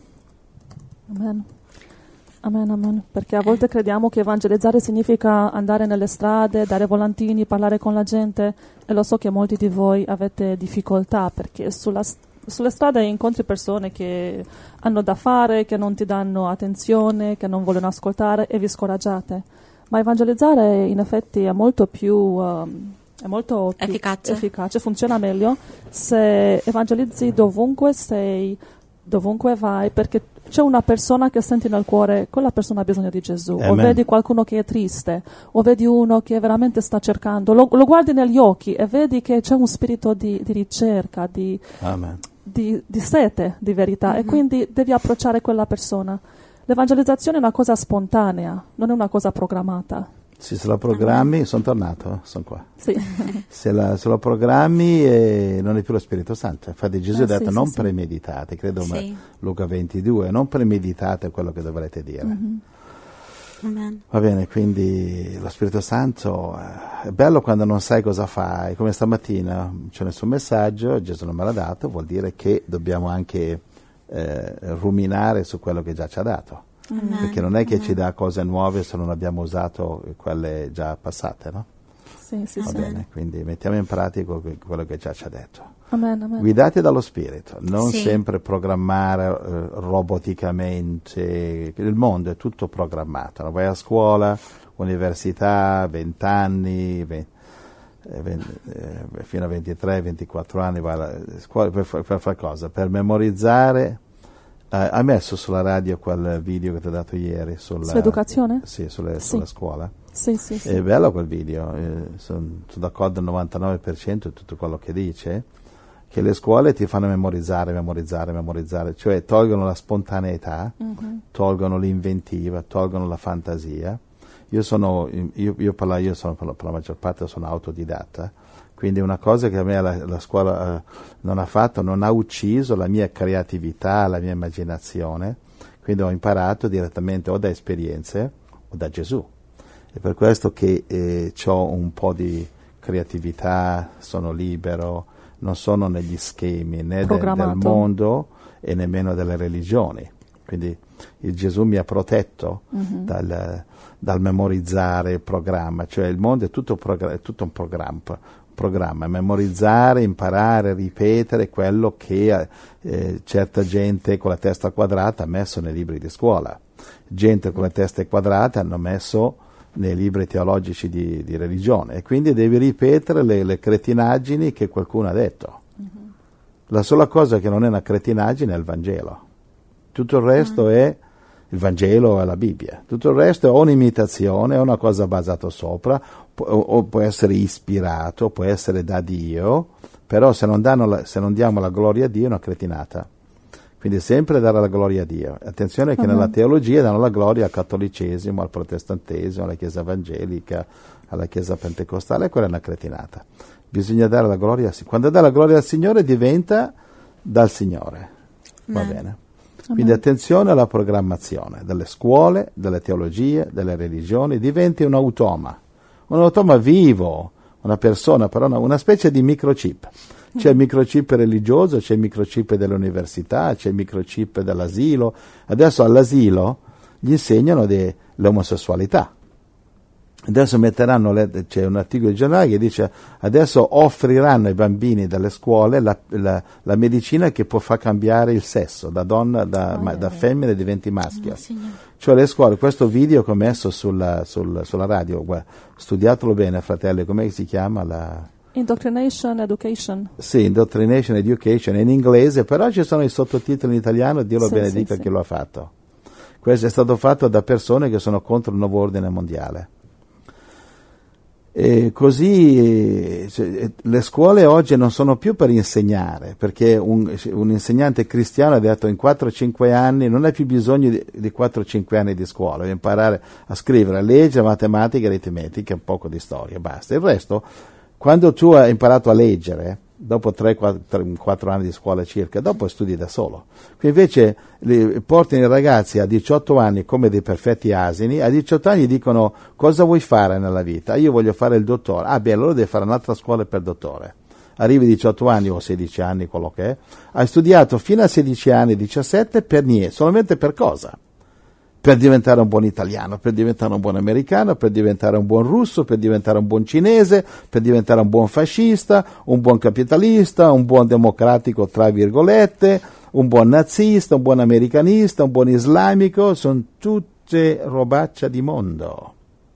Amen. Amen, amen. Perché a volte crediamo che evangelizzare significa andare nelle strade, dare volantini, parlare con la gente, e lo so che molti di voi avete difficoltà perché sulla, sulle strade incontri persone che hanno da fare, che non ti danno attenzione, che non vogliono ascoltare e vi scoraggiate. Ma evangelizzare in effetti è molto più, um, è molto più efficace. efficace, funziona meglio se evangelizzi dovunque sei, dovunque vai, perché c'è una persona che senti nel cuore, quella persona ha bisogno di Gesù. Amen. O vedi qualcuno che è triste, o vedi uno che veramente sta cercando, lo, lo guardi negli occhi e vedi che c'è un spirito di, di ricerca, di, di, di sete di verità, mm-hmm. e quindi devi approcciare quella persona. L'evangelizzazione è una cosa spontanea, non è una cosa programmata. Sì, se lo programmi, sono tornato, sono qua. Sì. Se, la, se lo programmi eh, non è più lo Spirito Santo. Infatti Gesù ha eh, detto sì, non sì, premeditate, credo sì. Luca ventidue, non premeditate quello che dovrete dire. Mm-hmm. Amen. Va bene, quindi lo Spirito Santo eh, è bello quando non sai cosa fai, come stamattina c'è nessun messaggio, Gesù non me l'ha dato, vuol dire che dobbiamo anche eh, ruminare su quello che già ci ha dato. Amen. Perché non è che Amen. ci dà cose nuove se non abbiamo usato quelle già passate, no? Sì, sì, Va sì. bene, quindi mettiamo in pratica quello che già ci ha detto. Amen, amen. Guidati dallo Spirito, non Sì. sempre programmare eh, roboticamente. Il mondo è tutto programmato, no? Vai a scuola, università, vent'anni, ve- eh, ven- eh, fino a ventitré ventiquattro anni vai alla scuola per, per fare cosa? Per memorizzare Uh, hai messo sulla radio quel video che ti ho dato ieri? Sulla, Sull'educazione? Sì, sulle, Sì. sulla scuola. Sì, sì, sì. È bello quel video, eh, sono sono d'accordo al novantanove per cento di tutto quello che dice, che le scuole ti fanno memorizzare, memorizzare, memorizzare, cioè tolgono la spontaneità, Mm-hmm. tolgono l'inventiva, tolgono la fantasia. Io sono, io, io, parla, io sono per la, per la maggior parte sono autodidatta, quindi una cosa che a me la, la scuola eh, non ha fatto, non ha ucciso la mia creatività, la mia immaginazione, quindi ho imparato direttamente o da esperienze o da Gesù. È per questo che eh, ho un po' di creatività, sono libero, non sono negli schemi né de, del mondo e nemmeno delle religioni. Quindi il Gesù mi ha protetto mm-hmm. dal, dal memorizzare il programma, cioè il mondo è tutto, progr- è tutto un programma, programma, memorizzare, imparare, ripetere quello che eh, certa gente con la testa quadrata ha messo nei libri di scuola. Gente con le teste quadrate hanno messo nei libri teologici di, di religione, e quindi devi ripetere le, le cretinaggini che qualcuno ha detto. Mm-hmm. La sola cosa che non è una cretinaggine è il Vangelo. Tutto il resto mm-hmm. è il Vangelo e la Bibbia. Tutto il resto è o un'imitazione, è una cosa basata sopra, o, o può essere ispirato, può essere da Dio, però se non, danno la, se non diamo la gloria a Dio è una cretinata. Quindi sempre dare la gloria a Dio. Attenzione che uh-huh. nella teologia danno la gloria al cattolicesimo, al protestantesimo, alla chiesa evangelica, alla chiesa pentecostale, quella è una cretinata. Bisogna dare la gloria a Signore. Quando dà la gloria al Signore diventa dal Signore. Va Amen. Bene? Quindi Amen. Attenzione alla programmazione delle scuole, delle teologie, delle religioni, diventi un automa. Un automa vivo, una persona, però una, una specie di microchip. C'è il microchip religioso, c'è il microchip dell'università, c'è il microchip dell'asilo. Adesso all'asilo gli insegnano de, l'omosessualità. Adesso metteranno, le, c'è un articolo di giornale che dice adesso offriranno ai bambini delle scuole la, la, la medicina che può far cambiare il sesso, da donna, da, oh, ma, da femmina diventi maschio. Oh, cioè le scuole, questo video che ho messo sulla, sul, sulla radio, guarda, studiatelo bene fratelli, com'è che si chiama la... Indoctrination Education. Sì, Indoctrination Education, è in inglese, però ci sono i sottotitoli in italiano, Dio lo sì, benedica sì, chi sì. lo ha fatto. Questo è stato fatto da persone che sono contro il nuovo ordine mondiale. E così cioè, le scuole oggi non sono più per insegnare, perché un, un insegnante cristiano ha detto in quattro cinque anni non hai più bisogno di, di quattro cinque anni di scuola, devi imparare a scrivere, a leggere, matematica, aritmetica, un poco di storia, basta. Il resto, quando tu hai imparato a leggere, dopo tre quattro anni di scuola circa, dopo studi da solo. Qui invece li portano i ragazzi a diciotto anni come dei perfetti asini, a diciotto anni dicono cosa vuoi fare nella vita? Io voglio fare il dottore. Ah beh, allora devi fare un'altra scuola per dottore. Arrivi a diciotto anni o sedici anni, quello che è, hai studiato fino a sedici anni, diciassette per niente, solamente per cosa? Per diventare un buon italiano, per diventare un buon americano, per diventare un buon russo, per diventare un buon cinese, per diventare un buon fascista, un buon capitalista, un buon democratico tra virgolette, un buon nazista, un buon americanista, un buon islamico, sono tutte robaccia di mondo.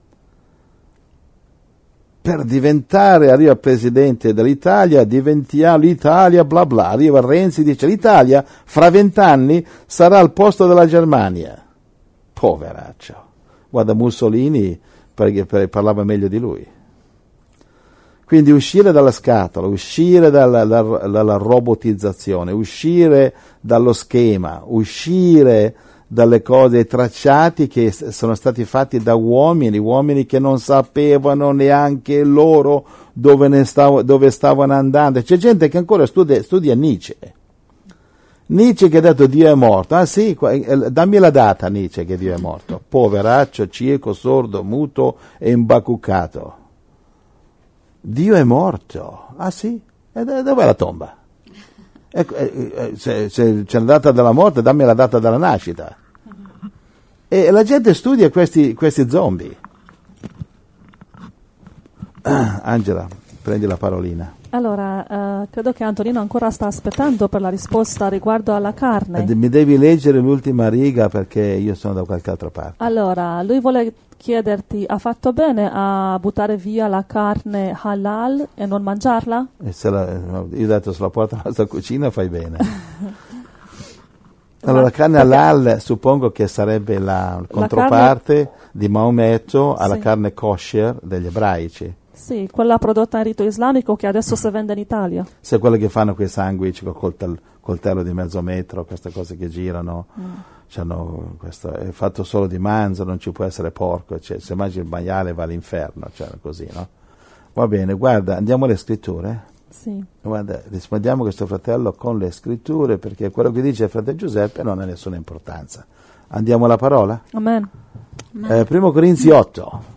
Per diventare, arriva il presidente dell'Italia, diventiamo l'Italia, bla bla, arriva Renzi, dice l'Italia fra vent'anni sarà al posto della Germania. Poveraccio. Guarda Mussolini perché, perché parlava meglio di lui. Quindi uscire dalla scatola, uscire dalla, dalla, dalla robotizzazione, uscire dallo schema, uscire dalle cose tracciati che sono stati fatti da uomini, uomini che non sapevano neanche loro dove, ne stav- dove stavano andando. C'è gente che ancora studia, studia Nietzsche. Nietzsche che ha detto Dio è morto. Ah sì, dammi la data Nietzsche che Dio è morto. Poveraccio, cieco, sordo, muto e imbacuccato. Dio è morto. Ah sì? E dov'è la tomba? Ecco, se, se c'è la data della morte, dammi la data della nascita. E la gente studia questi, questi zombie. Ah, Angela, prendi la parolina. Allora, uh, credo che Antonino ancora sta aspettando per la risposta riguardo alla carne. Mi devi leggere l'ultima riga perché io sono da qualche altra parte. Allora, lui vuole chiederti, ha fatto bene a buttare via la carne halal e non mangiarla? E se la, io ho detto se la porta alla nostra cucina fai bene. Allora, la carne halal suppongo che sarebbe la controparte carne... di Maometto alla sì. carne kosher degli ebraici. Sì, quella prodotta in rito islamico che adesso si vende in Italia. Se quello che fanno quei sandwich col coltel- coltello di mezzo metro, queste cose che girano, mm. c'hanno questo, è fatto solo di manzo, non ci può essere porco, cioè, se mangi il maiale va all'inferno, cioè così, no? Va bene, guarda, andiamo alle scritture. Sì. Guarda, rispondiamo a questo fratello con le scritture, perché quello che dice il fratello Giuseppe non ha nessuna importanza. Andiamo alla parola? Amen. Eh, primo Corinzi otto.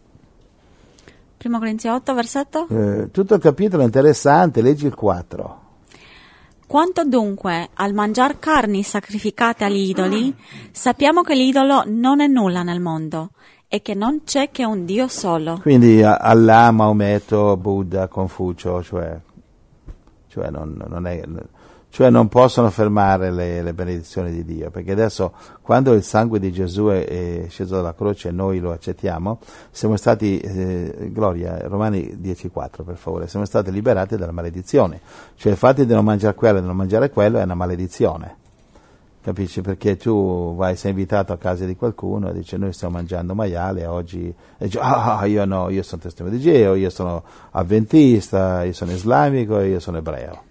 Primo Corinzi otto, versetto? Eh, tutto il capitolo è interessante, leggi il quattro. Quanto dunque al mangiar carni sacrificate agli idoli, sappiamo che l'idolo non è nulla nel mondo e che non c'è che un Dio solo. Quindi Allah, Maometto, Buddha, Confucio, cioè, cioè, non, non è, cioè non possono fermare le, le benedizioni di Dio, perché adesso quando il sangue di Gesù è, è sceso dalla croce e noi lo accettiamo, siamo stati, eh, Gloria, Romani dieci quattro per favore, siamo stati liberati dalla maledizione, cioè il fatto di non mangiare quello e di non mangiare quello è una maledizione. Capisci? Perché tu vai, sei invitato a casa di qualcuno e dice noi stiamo mangiando maiale oggi, e dice ah io no, io sono testimone di Geo, io sono avventista, io sono islamico, io sono ebreo.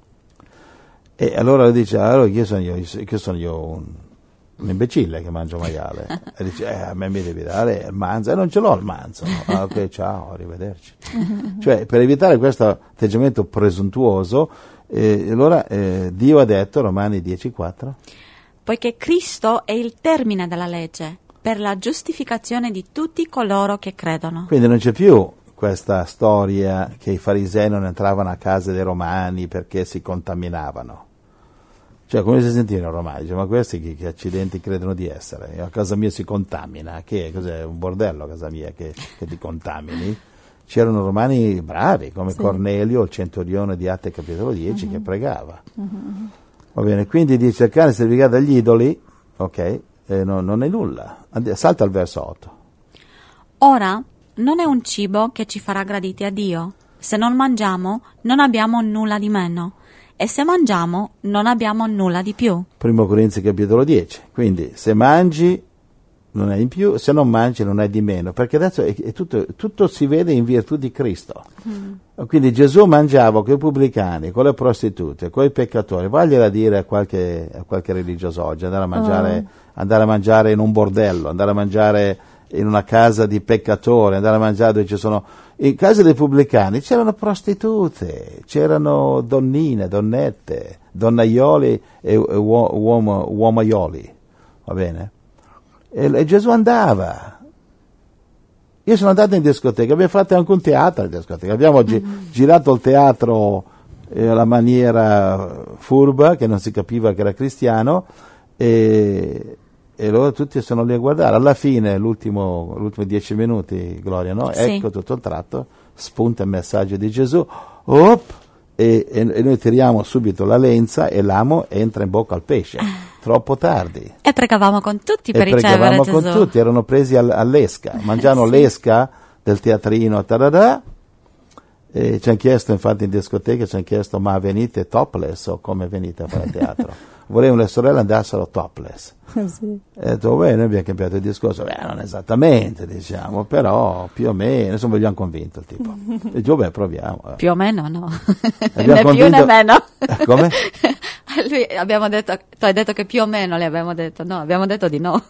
E allora dice allora io sono io, io, sono io un, un imbecille che mangio maiale. E dice eh, a me mi devi dare il manzo, e non ce l'ho il manzo. Ah, ok, ciao, arrivederci. Cioè per evitare questo atteggiamento presuntuoso, eh, allora eh, Dio ha detto, Romani dieci quattro, poiché Cristo è il termine della legge per la giustificazione di tutti coloro che credono. Quindi non c'è più questa storia che i farisei non entravano a casa dei romani perché si contaminavano. Cioè, come si sentivano i romani? Dice, ma questi che, che accidenti credono di essere? A casa mia si contamina. Che è? Cos'è? Un bordello a casa mia che, che ti contamini? C'erano romani bravi, come sì. Cornelio, il centurione di Atti capitolo dieci, uh-huh. che pregava. Uh-huh. Va bene, quindi dice, il cane sacrificato agli idoli, ok, eh, no, non è nulla. Salta al verso otto. Ora, non è un cibo che ci farà graditi a Dio. Se non mangiamo, non abbiamo nulla di meno. E se mangiamo, non abbiamo nulla di più. Primo Corinzi capitolo dieci. Quindi, se mangi, non hai in più, se non mangi, non hai di meno. Perché adesso è, è tutto, tutto si vede in virtù di Cristo. Mm. Quindi Gesù mangiava con i pubblicani, con le prostitute, con i peccatori. Vogliela dire a qualche, a qualche religioso oggi, andare a mangiare, oh. andare a mangiare in un bordello, andare a mangiare in una casa di peccatori, andare a mangiare dove ci sono... In casa dei pubblicani c'erano prostitute, c'erano donnine, donnette, donnaioli e uo, uomo, uomaioli, va bene? E, e Gesù andava. Io sono andato in discoteca, abbiamo fatto anche un teatro in discoteca, abbiamo gi- mm-hmm. girato il teatro eh, alla maniera furba, che non si capiva che era cristiano, e... e loro tutti sono lì a guardare. Alla fine, l'ultimo, l'ultimi dieci minuti, Gloria, no? Sì. Ecco tutto il tratto, spunta il messaggio di Gesù, op, e, e, e noi tiriamo subito la lenza e l'amo entra in bocca al pesce. Troppo tardi. E pregavamo con tutti per e ricevere pregavamo Gesù. con tutti, erano presi al, all'esca, mangiavano sì. l'esca del teatrino, tararà, e ci hanno chiesto, infatti in discoteca ci hanno chiesto, ma venite topless o come venite a fare teatro? Volevano le sorelle andassero topless. Sì. E ho detto, beh, noi abbiamo cambiato il discorso, beh, non esattamente, diciamo, però più o meno, insomma, abbiamo convinto il tipo. E giù, beh, proviamo. Eh. Più o meno, no. Abbiamo né convinto... più né meno. Come? Lui, abbiamo detto, tu hai detto che più o meno le abbiamo detto, no, abbiamo detto di no.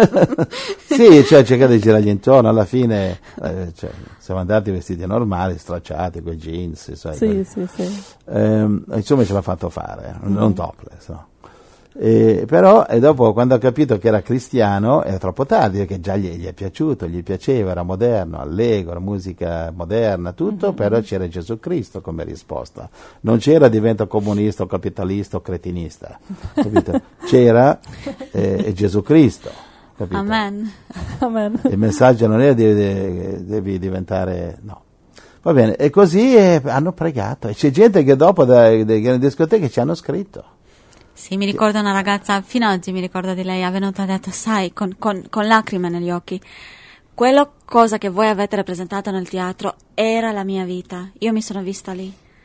Sì, cioè cercate di girargli intorno, alla fine eh, cioè, siamo andati vestiti normali, stracciati, con i jeans, sai, sì, quelli. sì, sì. Ehm, insomma ce l'ha fatto fare, mm. non topless, no. E, però e dopo quando ha capito che era cristiano era troppo tardi, perché già gli, gli è piaciuto, gli piaceva, era moderno, allegro, musica moderna, tutto, mm-hmm. però c'era Gesù Cristo come risposta, non c'era diventa comunista o capitalista o cretinista, capito? C'era eh, Gesù Cristo, capito? Amen. Amen. Il messaggio non era devi, devi diventare, no. Va bene, e così eh, hanno pregato, e c'è gente che dopo dalle da, discoteche ci hanno scritto. Sì, mi ricordo una ragazza, fino ad oggi mi ricordo di lei, è venuta e ha detto, sai, con, con, con lacrime negli occhi, quello cosa che voi avete rappresentato nel teatro era la mia vita, io mi sono vista lì.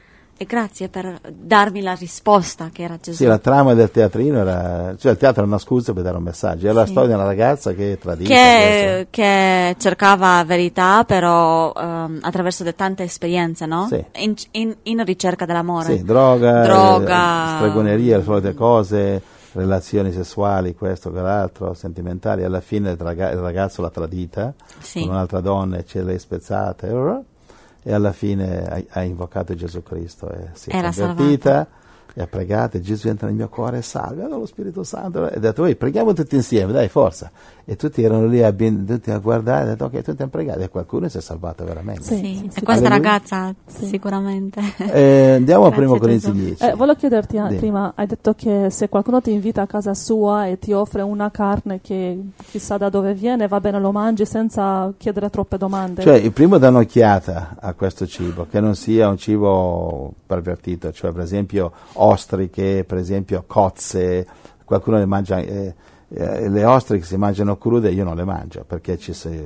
e grazie per darmi la risposta che era Gesù. Sì, la trama del teatrino era, cioè il teatro era una scusa per dare un messaggio, era Sì. la storia di una ragazza che è tradita. Che, che cercava verità, però um, attraverso di tante esperienze, no? Sì. In, in, in ricerca dell'amore. Sì, droga, droga eh, stregoneria, le solite cose, relazioni sessuali, questo, quell'altro, sentimentali. Alla fine il, raga- il ragazzo l'ha tradita Sì. con un'altra donna e ce l'ha spezzata e alla fine ha, ha invocato Gesù Cristo e si è Era convertita salvata. e ha pregato e Gesù entra nel mio cuore e salve lo Spirito Santo e ha detto "Ehi, preghiamo tutti insieme, dai, forza", e tutti erano lì a, ben, tutti a guardare e ha detto ok, tutti hanno pregato e qualcuno si è salvato veramente. Sì. Sì, sì, e sì. questa Alleluia. ragazza sicuramente. Eh, andiamo a Grazie, primo Corinzi Gesù. dieci. Eh, volevo chiederti ah, Sì. prima, hai detto che se qualcuno ti invita a casa sua e ti offre una carne che chissà da dove viene, va bene, lo mangi senza chiedere troppe domande. Cioè, il primo dà un'occhiata a questo cibo, che non sia un cibo pervertito, cioè per esempio ostriche, per esempio cozze, qualcuno le mangia, eh, eh, le ostriche si mangiano crude, io non le mangio perché ci si,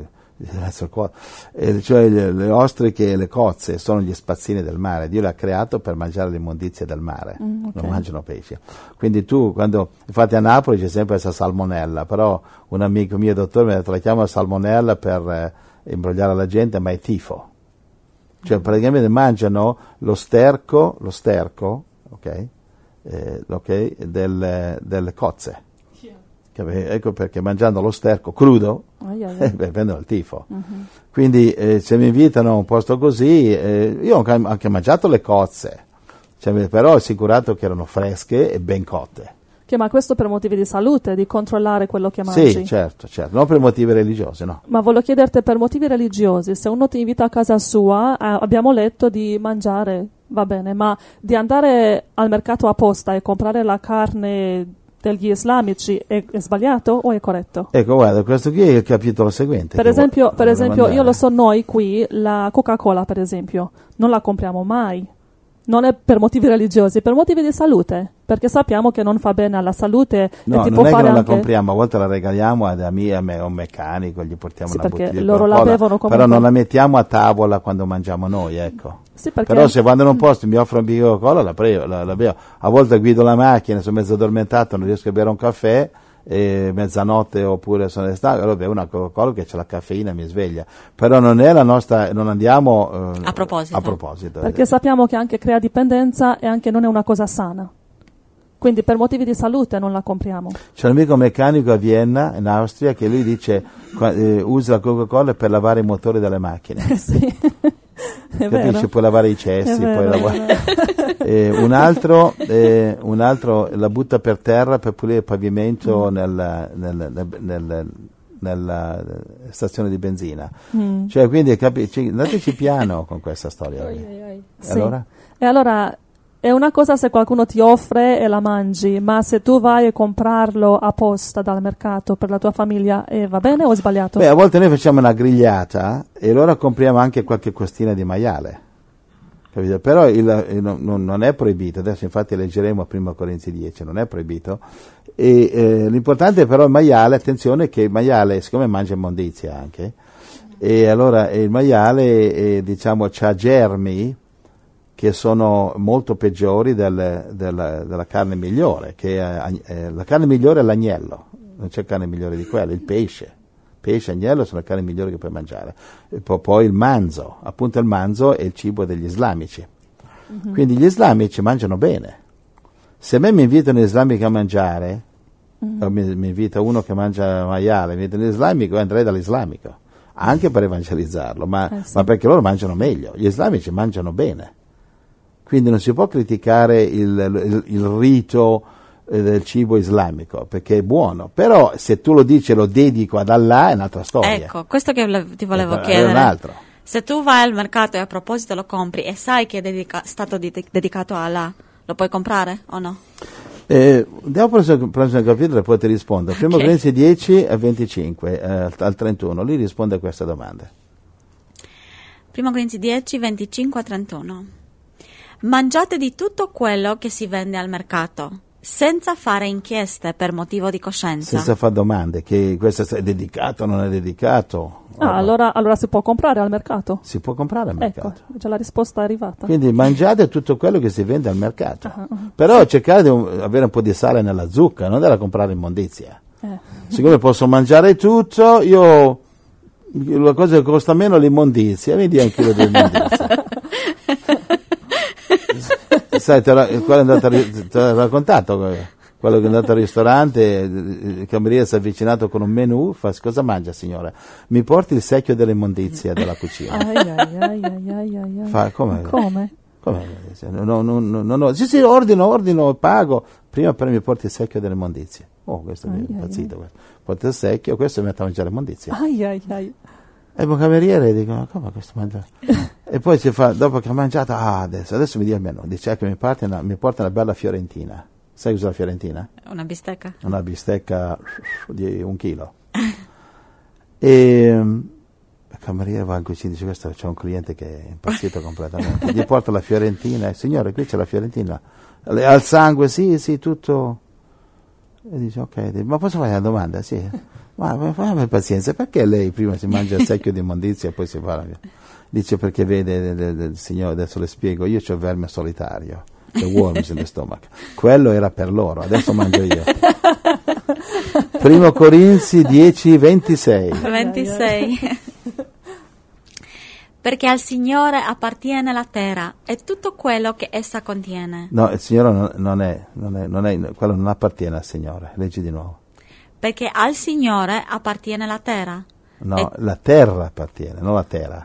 eh, cioè le, le ostriche e le cozze sono gli spazzini del mare, Dio le ha creato per mangiare le immondizie del mare, Mm, ok. non mangiano pesce. Quindi tu, quando, infatti a Napoli c'è sempre questa salmonella, però un amico mio dottore mi ha detto la chiama salmonella per eh, imbrogliare la gente, ma è tifo. Cioè praticamente mangiano lo sterco, lo sterco, ok? Eh, ok, del, delle cozze. Che- Ecco perché mangiando lo sterco crudo Ai, ai, eh, ai. beh, prendono il tifo. Mhm. Quindi eh, se mi invitano a un posto così, eh, io ho anche- anche mangiato le cozze, cioè, però ho assicurato che erano fresche e ben cotte. Che, ma questo per motivi di salute, di controllare quello che mangi? Sì, certo, certo, non per motivi religiosi, no. Ma volevo chiederti per motivi religiosi, se uno ti invita a casa sua, eh, abbiamo letto di mangiare, va bene, ma di andare al mercato apposta e comprare la carne degli islamici è, è sbagliato o è corretto? Ecco, guarda, questo qui è il capitolo seguente. Per che esempio, vo- per volevo esempio io mandare. lo so, noi qui, la Coca-Cola per esempio, non la compriamo mai. Non è per motivi religiosi, per motivi di salute, perché sappiamo che non fa bene alla salute No, e ti non può è che fare non la anche... compriamo, a volte la regaliamo ad amici, a me- a un meccanico, gli portiamo Sì, una perché bottiglia di loro la Coca-Cola, bevono comunque. però non la mettiamo a tavola quando mangiamo noi, ecco. Sì, perché... Però se vado in un posto e mi offrono un bicchiere di Coca-Cola la, prego, la, la bevo. A volte guido la macchina, sono mezzo addormentato, non riesco a bere un caffè, e mezzanotte oppure sono stanco, allora bevo una Coca-Cola che c'è la caffeina e mi sveglia. Però non è la nostra, non andiamo eh, A proposito. a proposito. Perché sappiamo che anche crea dipendenza e anche non è una cosa sana. Quindi per motivi di salute non la compriamo. C'è un amico meccanico a Vienna, in Austria, che lui dice qua- eh, usa la Coca-Cola per lavare i motori delle macchine. Sì, è vero. Capisci? Puoi lavare i cessi, È vero, puoi è lavare... vero. Eh, un, altro, eh, un altro la butta per terra per pulire il pavimento Mm. nel- nel- nel- nel- nella eh, stazione di benzina. Mm. Cioè, quindi capi- ci- andateci piano con questa storia. qui. Sì. Allora? E allora è una cosa se qualcuno ti offre e la mangi, ma se tu vai a comprarlo apposta dal mercato per la tua famiglia, eh, va bene o è sbagliato? Beh, a volte noi facciamo una grigliata e allora compriamo anche qualche costina di maiale. Capito? Però il, il- non, non è proibito, adesso infatti leggeremo a primo Corinzi dieci, non è proibito. E, eh, l'importante però è il maiale, attenzione che il maiale, siccome mangia immondizia anche, e allora il maiale eh, diciamo c'ha germi che sono molto peggiori del- del- della carne migliore, che è, eh, la carne migliore è l'agnello, non c'è carne migliore di quella, il pesce. Pesce e agnello sono le carni migliori che puoi mangiare. E po- poi il manzo, appunto il manzo è il cibo degli islamici. Quindi gli islamici mangiano bene. Se a me mi invitano gli islamici a mangiare, o mi, mi invita uno che mangia maiale, mi invita l'islamico, io andrei dall'islamico, anche per evangelizzarlo, ma, Eh, sì. ma perché loro mangiano meglio. Gli islamici mangiano bene. Quindi non si può criticare il, il- il rito eh, del cibo islamico, perché è buono. Però se tu lo dici e lo dedico ad Allah è un'altra storia. Ecco, questo che vole- ti volevo Ecco, è chiedere. un altro. Se tu vai al mercato e a proposito lo compri e sai che è dedica- stato di- dedicato a Allah, lo puoi comprare o no? Eh, andiamo al prossimo, prossimo capitolo e poi ti rispondo. Primo Ok. Corinzi dieci a venticinque, eh, al- al trentuno, lì risponde a queste domande. Primo Corinzi dieci, venticinque a trentuno. Mangiate di tutto quello che si vende al mercato, senza fare inchieste per motivo di coscienza. Senza fare domande, che questo è dedicato o non è dedicato. Ah, allora, allora si può comprare al mercato? Si può comprare al mercato. Ecco, già la risposta è arrivata. Quindi mangiate tutto quello che si vende al mercato. Uh-huh, uh-huh. Però cercate di un, avere un po' di sale nella zucca, non della comprare immondizia. Eh. Siccome posso mangiare tutto, io la cosa che costa meno è l'immondizia, mi dia un chilo di immondizia. Sai, te l'ho, quello è andato a, te l'ho raccontato, quello che è andato al ristorante, il cameriere si è avvicinato con un menù, fa: cosa mangia signora? Mi porti il secchio dell'immondizia della cucina. Ai, ai, ai, ai, ai, ai. Fa, come? Come? Come? No, no, no, no, no. Sì, sì, ordino, ordino, pago. Prima però mi porti il secchio dell'immondizia. Oh, questo ai, è impazzito. Ai, questo. Porta il secchio, questo mi mette a mangiare immondizia. Ai, ai, ai. E il cameriere dico: ma come questo mangia? E poi si fa, dopo che ha mangiato, ah, adesso, adesso mi dia il menù. Dice: ecco, mi, parte una, mi porta una bella fiorentina. Sai cos'è la fiorentina? Una bistecca. Una bistecca di un chilo. E il cameriere va in cucina e dice: questo c'è un cliente che è impazzito completamente. Gli porta la fiorentina. Signore, qui c'è la fiorentina. Al sangue, sì, sì, tutto. E dice: ok, ma posso fare una domanda? Sì. Ma, ma, ma, ma pazienza, perché lei prima si mangia il secchio di immondizia e poi si fa la... Dice: perché vede, del, del signore, adesso le spiego, io c'ho il verme solitario, the worms in the stomach. Quello era per loro, adesso mangio io. Primo Corinzi dieci ventisei. ventisei. Perché al Signore appartiene la terra e tutto quello che essa contiene. No, il Signore non, non, è, non, è, non è, quello non appartiene al Signore, leggi di nuovo. Perché al Signore appartiene la terra. No, e... la terra appartiene, non la terra.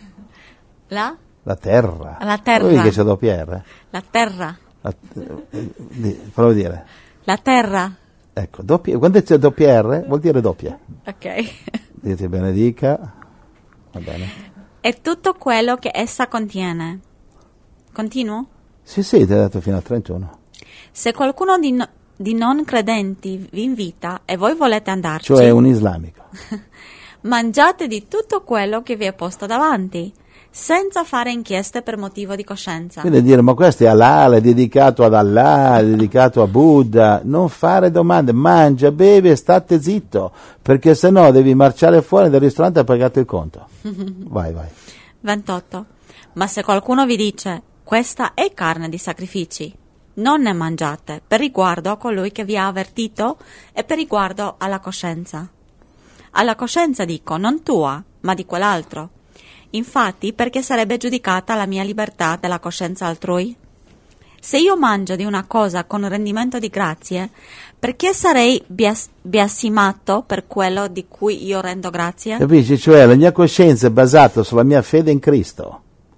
La? La terra. La terra. Vedi che c'è doppia R? La terra. La, eh, prova a dire. La terra. Ecco, doppia, quando c'è doppia R vuol dire doppia. Ok. Dite benedica. Va bene. E tutto quello che essa contiene. Continuo? Sì, sì, ti ho detto fino a trentuno. Se qualcuno di, no, di non credenti vi invita e voi volete andarci, cioè un islamico, mangiate di tutto quello che vi è posto davanti, senza fare inchieste per motivo di coscienza. Quindi dire: ma questo è halal, è dedicato ad Allah, è dedicato a Buddha. Non fare domande, mangia, bevi e state zitto, perché se no devi marciare fuori dal ristorante e pagare il conto. Vai, vai. ventotto. Ma se qualcuno vi dice: questa è carne di sacrifici, non ne mangiate, per riguardo a colui che vi ha avvertito e per riguardo alla coscienza. Alla coscienza dico, non tua, ma di quell'altro. Infatti, perché sarebbe giudicata la mia libertà della coscienza altrui? Se io mangio di una cosa con rendimento di grazie, perché sarei bias- biasimato per quello di cui io rendo grazie? Capisci? Cioè la mia coscienza è basata sulla mia fede in Cristo.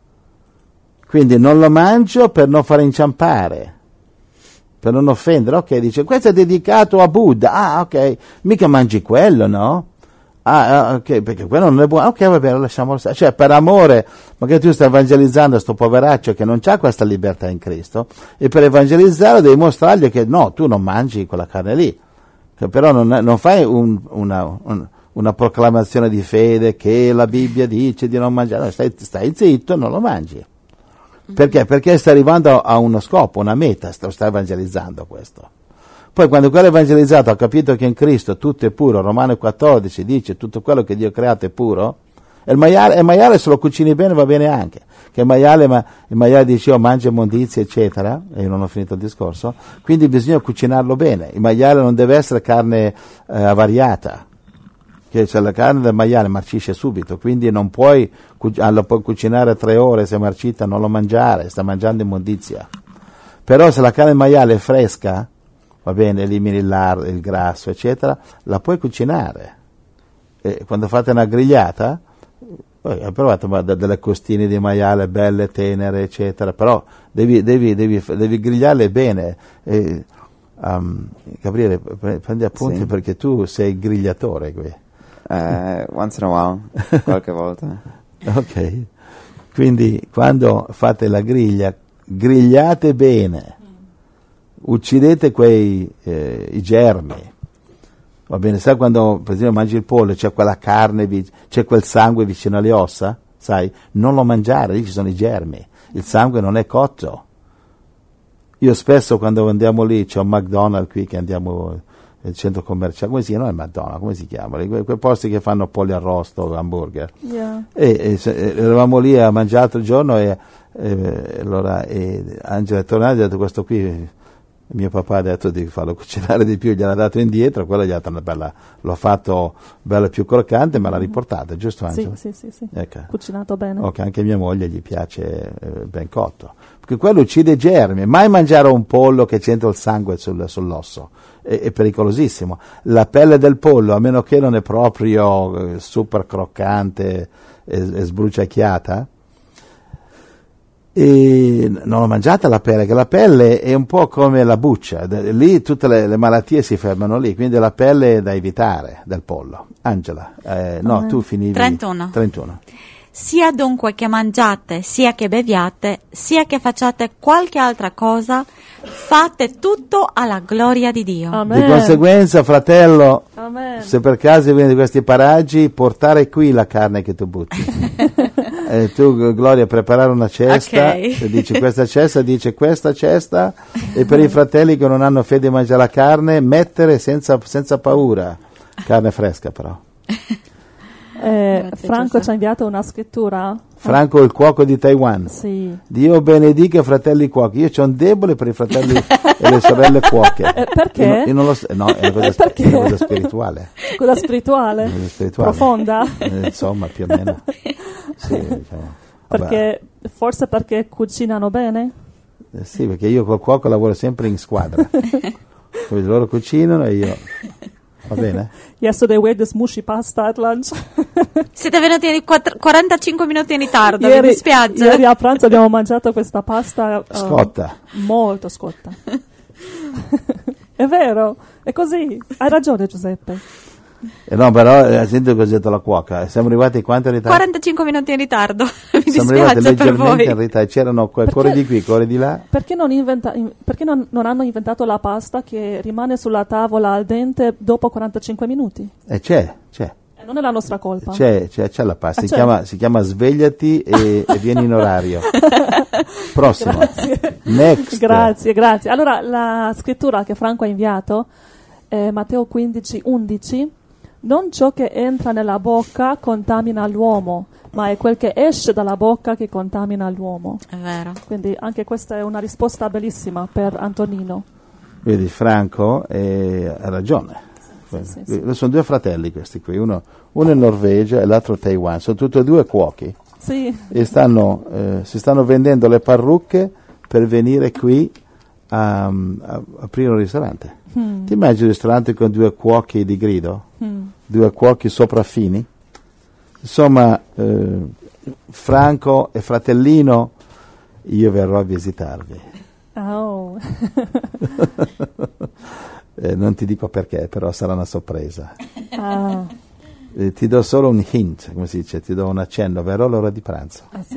Quindi non lo mangio per non fare inciampare, per non offendere. Ok, dice: questo è dedicato a Buddha. Ah, ok, mica mangi quello, no? Ah, ok, perché quello non è buono. Ok, va bene, lasciamolo stare. Cioè, per amore, magari tu stai evangelizzando sto poveraccio che non ha questa libertà in Cristo, e per evangelizzarlo devi mostrargli che no, tu non mangi quella carne lì. Che però non, non fai un, una, un, una proclamazione di fede che la Bibbia dice di non mangiare. No, stai, stai zitto, non lo mangi. Perché? Perché stai arrivando a uno scopo, una meta, sto, stai evangelizzando questo. Poi quando quello evangelizzato ha capito che in Cristo tutto è puro, Romano quattordici dice tutto quello che Dio ha creato è puro, e il maiale, il maiale se lo cucini bene va bene anche, che il maiale, ma, il maiale dice: io mangio immondizie eccetera, e io non ho finito il discorso, quindi bisogna cucinarlo bene. Il maiale non deve essere carne eh, avariata, che cioè la carne del maiale marcisce subito, quindi non puoi, lo puoi cucinare tre ore, se è marcita non lo mangiare, sta mangiando immondizia. Però se la carne del maiale è fresca, va bene, elimini il, il grasso eccetera, la puoi cucinare. E quando fate una grigliata, poi ho provato ma, delle costine di maiale belle, tenere eccetera, però devi, devi, devi, devi grigliarle bene. E, um, Gabriele, prendi appunti, sì, perché tu sei il grigliatore qui. Uh, once in a while, qualche volta. Ok, quindi quando fate la griglia, grigliate bene, uccidete quei eh, i germi, va bene? Sai quando per esempio mangi il pollo, c'è quella carne, c'è quel sangue vicino alle ossa, sai? Non lo mangiare, lì ci sono i germi, il sangue non è cotto. Io spesso quando andiamo lì, c'è un McDonald's qui che andiamo nel centro commerciale, come si chiama? Non è McDonald's, come si chiama? Que- quei posti che fanno polli arrosto, hamburger. Yeah. E, e se- e eravamo lì a mangiare l'altro giorno e, e allora e Angela è tornata e ha detto questo qui, mio papà ha detto di farlo cucinare di più, gliel'ha dato indietro, quello gli ha dato una bella, l'ho fatto bello più croccante, me l'ha riportato, giusto Sì, Angela? sì, sì, sì. Ecco. Cucinato bene. Ok, anche mia moglie gli piace eh, ben cotto, perché quello uccide i germi. Mai mangiare un pollo che c'entra il sangue sul- sull'osso, è, è pericolosissimo. La pelle del pollo, a meno che non è proprio eh, super croccante e, e sbruciacchiata, e non l'ho mangiata la pelle, che la pelle è un po' come la buccia, d- lì tutte le, le malattie si fermano lì, quindi la pelle è da evitare del pollo. Angela, eh, no, Ah. tu finivi trentuno. trentuno. Sia dunque che mangiate, sia che beviate, sia che facciate qualche altra cosa, fate tutto alla gloria di Dio. Amen. Di conseguenza, fratello, Amen. se per caso vieni di questi paraggi, portare qui la carne che tu butti. Eh, tu, Gloria, preparare una cesta, Ok. e dici questa cesta, dice questa cesta, e per i fratelli che non hanno fede di mangiare la carne, mettere senza, senza paura. Carne fresca però. Eh, Grazie, Franco Giuseppe. ci ha inviato una scrittura. Franco, il cuoco di Taiwan. Sì. Dio benedica i fratelli cuochi. Io c'ho un debole per i fratelli e le sorelle cuoche. Eh, perché? Io, no- io non lo so, no, è una cosa, Eh, perché? è una cosa spirituale. Cosa spirituale? Una cosa spirituale. Profonda? Eh, insomma, più o meno. Sì, diciamo. Vabbè. Perché, forse perché cucinano bene? Eh, sì, perché io col cuoco lavoro sempre in squadra. Quindi loro cucinano e io. Va bene? Yesterday we had this mushy pasta at lunch. Siete venuti di quattro- quarantacinque minuti in ritardo, ieri, mi dispiace. ieri a pranzo abbiamo mangiato questa pasta eh, Scotta. molto scotta. È vero, è così. Hai ragione Giuseppe. Eh, no, però, eh, senti cosa ha detto la cuoca. Siamo arrivati quanto in ritardo? quarantacinque minuti in ritardo, mi Siamo arrivati dispiace per leggermente voi. in ritardo. C'erano que- Perché- corri di qui, corri di là. Perché, non, inventa- in- perché non, non hanno inventato la pasta che rimane sulla tavola al dente dopo quarantacinque minuti? E c'è, c'è. E non è la nostra colpa. C'è, c'è, c'è la pasta, Ah, si, c'è? chiama, si chiama Svegliati e, e vieni in orario. Prossimo. Grazie. Next. Grazie, grazie. Allora, la scrittura che Franco ha inviato è Matteo quindici, undici. Non ciò che entra nella bocca contamina l'uomo, ma è quel che esce dalla bocca che contamina l'uomo. È vero. Quindi anche questa è una risposta bellissima per Antonino. Vedi, Franco eh, ha ragione. sì, sì. Sono due fratelli questi qui, uno, uno in Norvegia e l'altro a Taiwan. Sono tutti e due cuochi Sì, e stanno, eh, si stanno vendendo le parrucche per venire qui a, a aprire un ristorante. Mm. Ti immagini un ristorante con due cuochi di grido? Mm. Due cuochi sopraffini? Insomma, eh, Franco e fratellino, io verrò a visitarvi. Oh. Eh, non ti dico perché, però sarà una sorpresa. Ah, Eh, ti do solo un hint, come si dice, ti do un accenno, verrò all'ora di pranzo. ah, sì.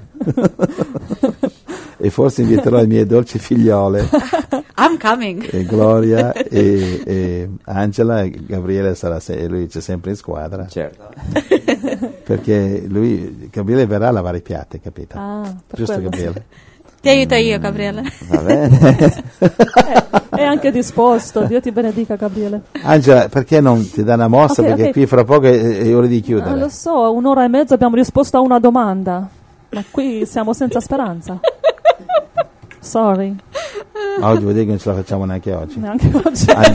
E forse inviterò le mie dolci figliole, I'm coming. e Gloria e, e Angela, e Gabriele sarà se- e lui c'è sempre in squadra, Certo. perché lui, Gabriele verrà a lavare i piatti, capito? Ah, per Giusto quello, Gabriele? Ti aiuto io, Gabriele. Va bene. È anche disposto, Dio ti benedica Gabriele. Angela, perché non ti dà una mossa? Ok, Perché ok. qui fra poco è, è ora di Ah, chiudere. lo so, un'ora e mezza abbiamo risposto a una domanda, ma qui siamo senza speranza. Sorry, Oggi vuol dire che non ce la facciamo neanche oggi. neanche oggi. Andi-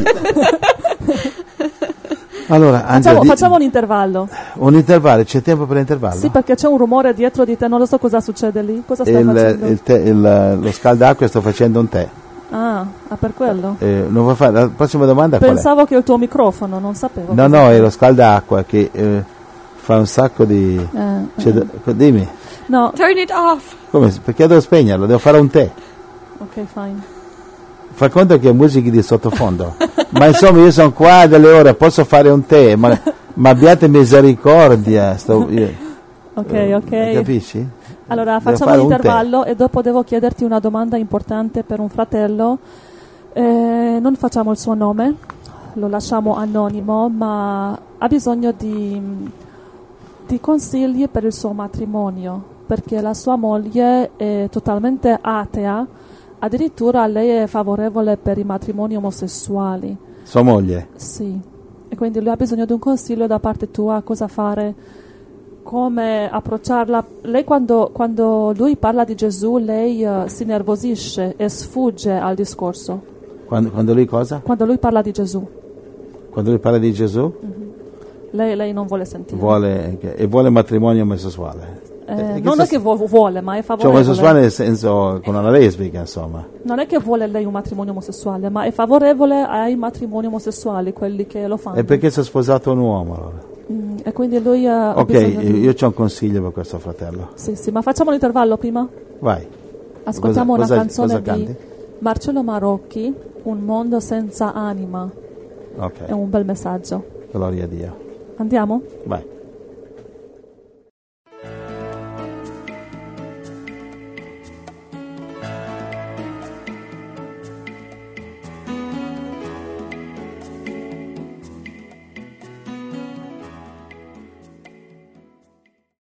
Allora, Angela, Facciamo, di- facciamo un intervallo. un intervallo, c'è tempo per l'intervallo? Sì, perché c'è un rumore dietro di te, non lo so cosa succede lì. Cosa stai il, facendo? il tè- il- lo scaldacqua, sto facendo un tè. Ah, ah, per quello. Eh, non vuoi fare la prossima domanda? Qual è? Pensavo che il tuo microfono, non sapevo. No, cosa- no, è lo scaldacqua che eh, fa un sacco di. Eh, Cioè, eh. da- dimmi, No, Turn it off. come, perché devo spegnerlo? Devo fare un tè. ok, fine. Fa conto che è musica di sottofondo. Ma insomma, io sono qua delle ore, posso fare un tè, ma, ma abbiate misericordia. Sto, io- Ok, eh, ok. Capisci? Allora, Devo facciamo fare un l'intervallo e dopo devo chiederti una domanda importante per un fratello. Eh, non facciamo il suo nome, lo lasciamo anonimo, ma ha bisogno di, di consigli per il suo matrimonio, perché la sua moglie è totalmente atea, Addirittura lei è favorevole per i matrimoni omosessuali. Sua moglie? Sì. E quindi lui ha bisogno di un consiglio da parte tua, cosa fare, come approcciarla. Lei quando, quando lui parla di Gesù, lei uh, si nervosisce e sfugge al discorso. Quando, quando lui cosa? Quando lui parla di Gesù. Quando lui parla di Gesù? Mm-hmm. Lei, lei non vuole sentire. Vuole, e vuole matrimonio omosessuale. Eh, e non è che vuole, ma è cioè favorevole. omosessuale nel senso con una lesbica, insomma. Non è che vuole lei un matrimonio omosessuale, ma è favorevole ai matrimoni omosessuali, quelli che lo fanno. E perché si è sposato un uomo allora? Mm, e quindi lui ha Ok, bisogno di... io ho un consiglio per questo fratello. Sì, sì, ma facciamo un intervallo prima? Vai. Ascoltiamo cosa, una cosa, canzone cosa di canti? Marcello Marocchi, Un mondo senza anima. Ok. È un bel messaggio. Gloria a Dio. Andiamo? Vai.